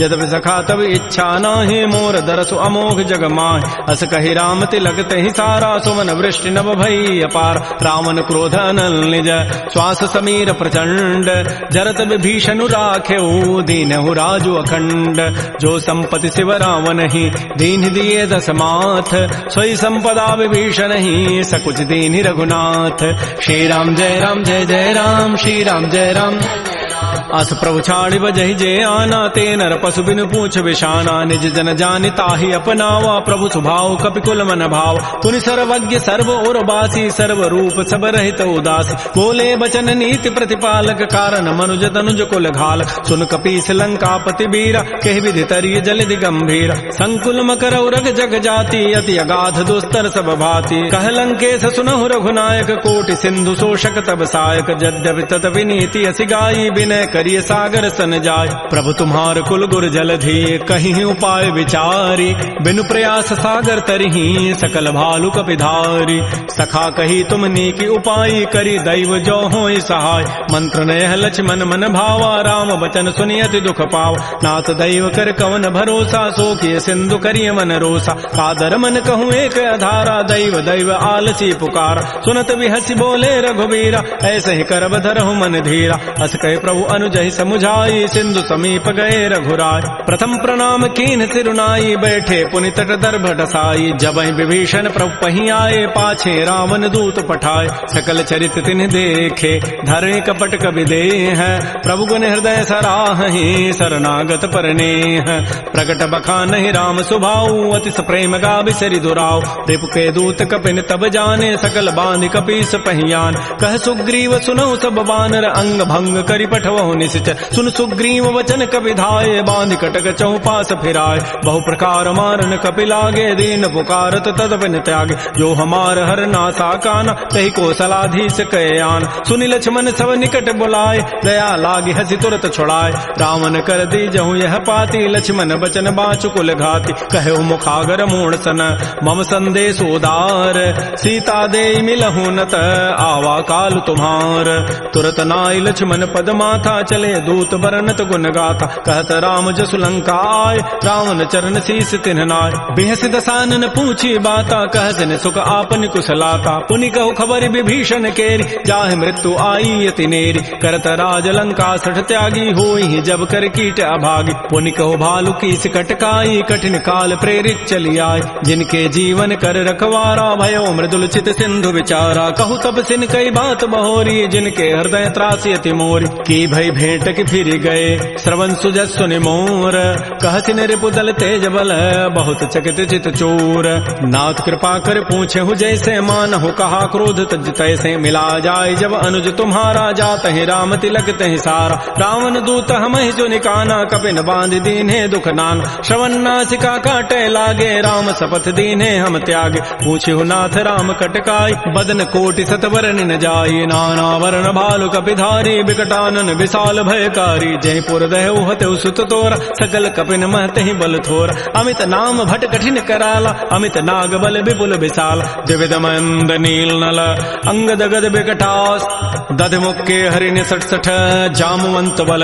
सखा तब इच्छा नाहि मोर दरसु अमोघ जग माहि अस कहि राम तिलक तहि सारा सुमन वृष्टि नभ भई अपार रावण क्रोध अनल निज श्वास समीर प्रचंड जरत विभीषण राखेऊ दीनहु राजु अखंड जो संपत्ति शिव रावण ही दीन दिए दस माथ सोई संपदा विभीषण ही सकुच दीन रघुनाथ। श्री राम जय राम जय जय राम श्री राम जय राम अस प्रभु छाड़ि बजहि जे आना ते नर पशु बिनु पूछ विशाना निज जन जानि ताहि अपनावा प्रभु सुभाव कपिकुल मन भाव पुनि सर्वज्ञ सर्व और बासी सर्व रूप सब रहित उदासी बोले बचन नीति प्रतिपालक कारण मनुज तनुज कुल घाल सुन कपीस लंकापति बीरा कहि विधि तरिय जलधि गंभीर संकुल मकर उरग जग जाति अति अगाध दुस्तर सब भाति कह लंकेश सुनहु रघुनायक कोटि सिंधु शोषक तब सायक यद्यपि तत विनीति असि गाई विनय करिय सागर सन जाय प्रभु तुम्हार कुल गुर जलधि कहीं उपाय विचारी बिनु प्रयास सागर तरही सकल भालु कपिधारी सखा कही तुम नीकी उपाय करी दैव जो होई सहाय मंत्र नयह लक्ष्मण मन भावा राम बचन सुनियति दुख पाव नाथ दैव कर कवन भरोसा सो किय सिंधु करिय मन रोसा कादर मन कहूँ एक अधारा दैव दैव आलसी पुकार सुनत विहसी बोले रघुबीरा ऐसे ही करब धरहु मन धीरा अस कहे प्रभु अनुजहि समुझाई सिंधु समीप गए रघुराय प्रथम प्रणाम कीन सिरुनाई बैठे पुनि तट दर्भ डसाई जबहि विभीषण प्रभु पही आए पाछे रावण दूत पठाए सकल चरित तिन्ह देखे धरे कपट कवि देह प्रभु गुण हृदय सराहि शरणागत परनेह प्रकट बखानहि राम सुभाऊ अति प्रेम गावि सरि दुराव रिपु के दूत कपिन तब जाने सकल बांधि कपीस पहियान कह सुग्रीव सुनौ सब बानर अंग भंग करि पठवहु निश्चय सुन सुग्रीव वचन कपिधाये बांधि कटक चौपास फिराय बहु प्रकार मारन कपि लागे दीन पुकारत तदपिन त्यागे जो हमार हर नासा काना तहि कौशलाधीश कयान सुनि लक्ष्मण सब निकट बुलाए दया लागी हसी तुरत छुड़ाए रावण कर दी जहु यह पाती लक्ष्मण बचन बाचु कुल घाती कहे मुखागर मूण सन मम संदेश उदार सीता दे मिलहु नत आवा काल तुम्हार तुरत नाई लक्ष्मण पद माथा चले दूत बरनत गुण गाथा कहत राम जसु लंका आय रावण चरण शीस तिन्ह नाय बेहस दसानन पूछी बाता कहसन सुख आपन कुशलाता पुनि कहु खबर विभीषण केरी जाहि मृत्यु आई यति नेरी करत राज लंका सठ त्यागी होई जब कर कीट अभागी पुनि कहु भालु की कटकाई कठिन काल प्रेरित चली आय जिनके जीवन कर रखवारा भयो मृदुल चित सिंधु विचारा कहु तब सिन कई बात बहोरी जिनके हृदय त्रासी अति मोरी की भई भेंट की फिर गए श्रवण सुजस सुनि मोर कहसिन रिपुदल तेज बल बहुत चकित चित चोर नाथ कृपा कर पूछे हु जैसे मान हो कहा क्रोध तज तैसे मिला जाय जब अनुज तुम्हारा जात है राम तिलक तहि सारा रावण दूत हम ही जो निकाना कपिन बांध दीन्हे दुख नान श्रवण नासिका काटे लागे राम शपथ दीन्हे हम त्यागे पूछे हु नाथ राम कटकाई बदन कोटि सतवरन न जाई नाना वर्ण भालु कपिधारी विकटानन विशाल भयकारी जयपुर दहु हते सुत तोरा सकल कपिन महते ही बल थोर अमित नाम भट कठिन कराला अमित नाग बल विपुल विशाल दिविद मंद नील नल अंगद गद विकटास दध मुक्के हरिण सठ सठ जामवंत बल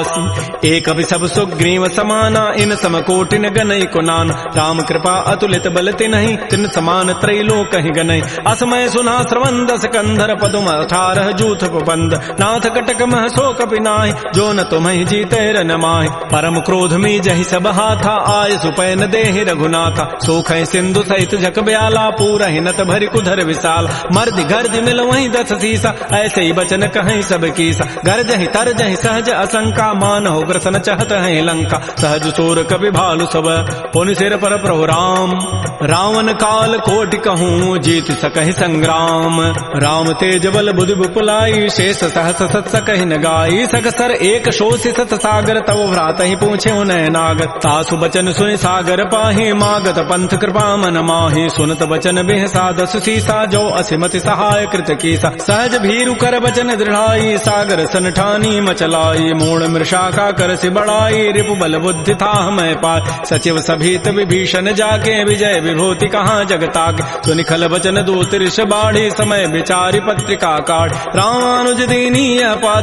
रास एक अभि सब सुग्रीव समाना इन सम कोटिन गनई कुनान राम कृपा अतुलित बल तिन्हि तिन समान त्रैलोक ही गनई असमय सुना श्रवण दस कंधर पदुम अठारह जूथ बंद नाथ कटक मह सो कपि नाहि जो न तुम्हि जीते रन माहि परम क्रोध में जहि सब हाथा आय सुपैन देहि रघुनाथा सोख सिंधु सहित जक ब्याला पूरा हिनत भरि कुधर विशाल मर्द गर्द मिल वही दस सीसा ऐसे ही बचन कहीं सब कीसा गर्ज ही तरज ही सहज असंका मान हो ग्रसन चहत है लंका सहज सूर कवि भालु सब पुनि सिर पर प्रभु राम रावण काल कोटि कहूँ जीत सकहि संग्राम राम तेज बल बुद्धि बुपुलाई शेष सहस सत सकहि न गाई सकसर एक शोषि सत सागर तव भ्रात ही पूछे उनय नागत तासु बचन सुनि सागर पाहि मागत पंथ कृपा मन माहि सुनत बचन बिह सादस सीसा जो असिमति सहाय कृत कीसा सहज भीरु कर बचन दृढ़ाई सागर सन ठानी मचलाई मूण मृषा का कर सि बढ़ाई रिपु बल बुद्धि था मैं पाय सचिव सभीत विभीषण जाके विजय विभूति कहाँ जगताके सुनि खल बचन दूत ऋष बाढ़ी समय विचारी पत्रिका काढ़ रामानुज दीनी पाती नाथ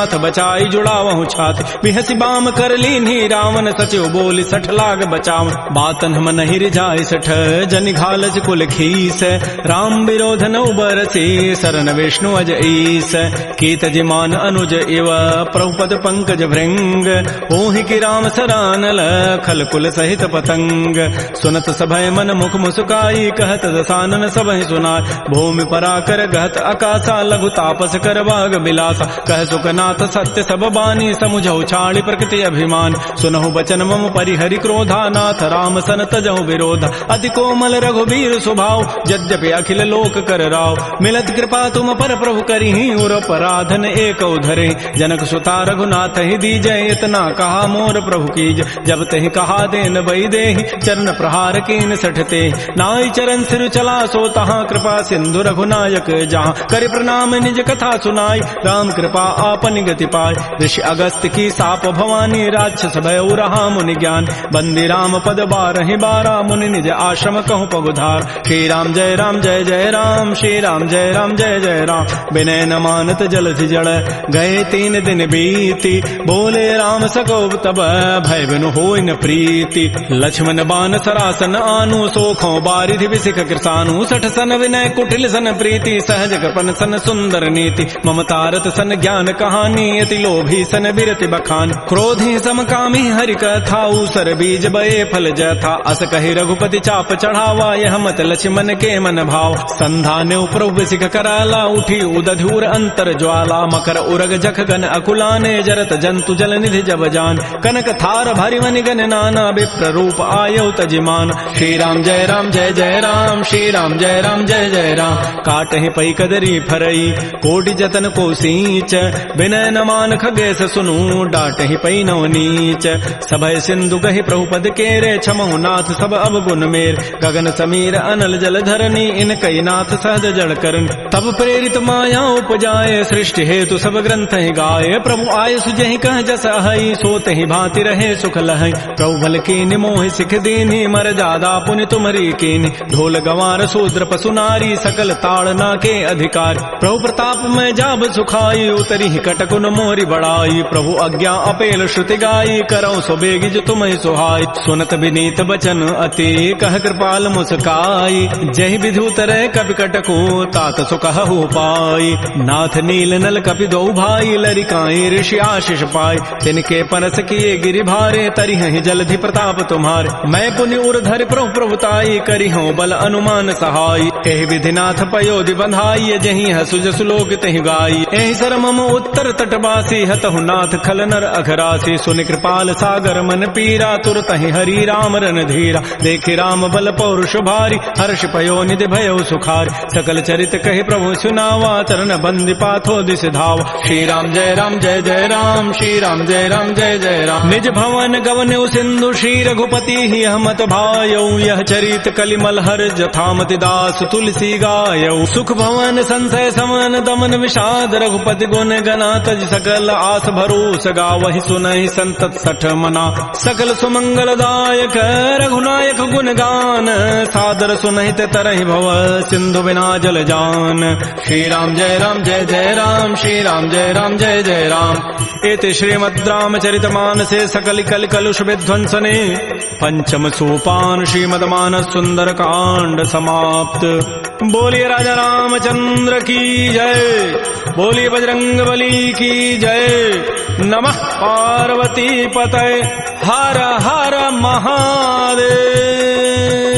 नाथ बचाई जुड़ावहु छाति बिहसी बाम कर लीन्ही रावण सचिव बोली सठ लाग बचाव बातन हम नहीं रिझाए सठ जनि घालज कुल खीस राम विरोध न उबरसी शरण विष्णु अज ईस कीत जिमान अनुज इव प्रभुपद पंकज भृंग ओहि की राम सरानल खल कुल सहित पतंग सुनत सभय मन मुख मुस्काई कहत दसानन सबहि सुनाय भूमि पराकर गहत आकाशा लघु तापस कर बाग बिलासा कह सुखनाथ सत्य सब बानी समुझौ छाड़ी प्रकृति अभिमान सुनहु बचन मम परिहरि क्रोधा नाथ राम सन तजहु विरोधा अति कोमल रघुबीर स्वभाव यद्यपि अखिल लोक कर राव मिलत कृपा तुम पर प्रभु करिहि उर पराधन एक उधरे जनक सुता रघुनाथ ही दीजय इतना कहा मोर प्रभु कीज जब तहि कहा देन बई देहि चरण प्रहार कीन सठते नाई चरण सिर चला सो तहाँ कृपा सिंधु रघुनायक जहाँ कर प्रणाम निज कथा सुनाई राम कृपा आपन गति पाय ऋषि अगस्त की साप भवानी राक्षस भय रहा मुनि ज्ञान बंदी राम पद बारहि बारा मुनि निज आश्रम कहूँ पगुधार श्री राम जय राम जय जय राम श्री राम जय राम जय जय राम विनय न मानत जलधि जड़ गए तीन दिन बीती बोले राम सको तब भय बिनु होय न प्रीति लक्ष्मण बान सरासन आनु सोखों बारिधि विसिख कृसानु सठ सन विनय कुटिल सन प्रीति सहज कृपन सन सुंदर नीति ममतारत सन ज्ञान कहानी अति लोभी सन बिरति बखान क्रोधी समकामी हरि कथा ऊसर बीज बये फल जथा अस कहि रघुपति चाप चढ़ावा यह मत लक्ष्मण के मन भाव संधाने प्रभु सिख कराला उठी उदधूर अंतर ज्वाला मकर उरग जख गन अकुलाने जरत जंतु जल निधि जब जान कनक थार भरि मनि गन नाना विप्र रूप आयो तजिमान श्री राम जय राम जय जय राम श्री राम जय राम जय जय राम काटहि पई कदरी फरई कोटि जतन को सींच विनय न मान खगेश सुनु डाटहि पई नव नीच सभय सिंधु कहि प्रभुपद केरे छमहु नाथ सब अब गुण मेर गगन समीर अनल जल धरनी इन कई नाथ सहज जड़ करन तब प्रेरित माया उपजाए सृष्टि हेतु सब ग्रंथ ही गाये प्रभु आय सुजहि कह जस अहै सोत ही भांति रहे सुख लहै प्रभु भल कीनि मोहि सिख दीन्हि मर जादा पुनि तुमरी कीनि ढोल गंवार शूद्र पशु नारी सकल ताड़ना के अधिकार प्रभु प्रताप में जाब सुखाई उतरी ही कटकुन मोरी बड़ाई प्रभु आज्ञा अपेल श्रुति गाई करौ सो बेगी जो तुम ही सुहाई सुनत विनीत बचन अति कह कृपाल मुस्काई जहि विधु तरह कपि कटको तात सुकहु पाई नाथ नील नल कपि दो भाई लरिकाई ऋषि आशीष पाई तिनके परस किए गिरि भारे तरिहि जलधि प्रताप तुम्हारे मैं पुनि उर्धर प्रभु प्रभुताई करिहु बल अनुमान सहाय एहि विधिनाथ पयोधि बंधाई जहि हसु जसु लोक तहि गाई एहि सर मम उत्तर तटवासी हतहु नाथ खल नर अघरासी सुनि कृपाल सागर मन पीरा तुरत ही हरि राम रन धीरा देखे राम बल पौरुष भारी हर्ष पयो निधि भयो सुखार सकल चरित कहि प्रभु सुनावा चरण बंदी पाथो दिस धाव श्री राम जय राम जय जय राम श्री राम जय राम जय जय राम निज भवन गवन्यु सिंधु श्री रघुपति ही हमत भायौ यह चरित कलिमल हर जथामति दास तुलसी गायौ सुख भवन संशय समन दमन विषाद रघुपति गुण गना तज सकल आस भरोस गावहि सुनहि संतत सठ मना सकल सुमंगल दायक रघुनायक गुण गान सादर सुनहित तरहि भव सिंधु बिना जल जान श्री राम जय राम जय जय राम श्री राम जय राम जय जय राम इति श्रीमद् रामचरितमानसे सकल कल कलुष विध्वंसने पंचम सोपान श्रीमद् मानस सुंदर कांड समाप्त। बोलिए राजा रामचंद्र की जय, बोलिए बजरंग बली की जय। नमः पार्वती पतये हर हर महादेव।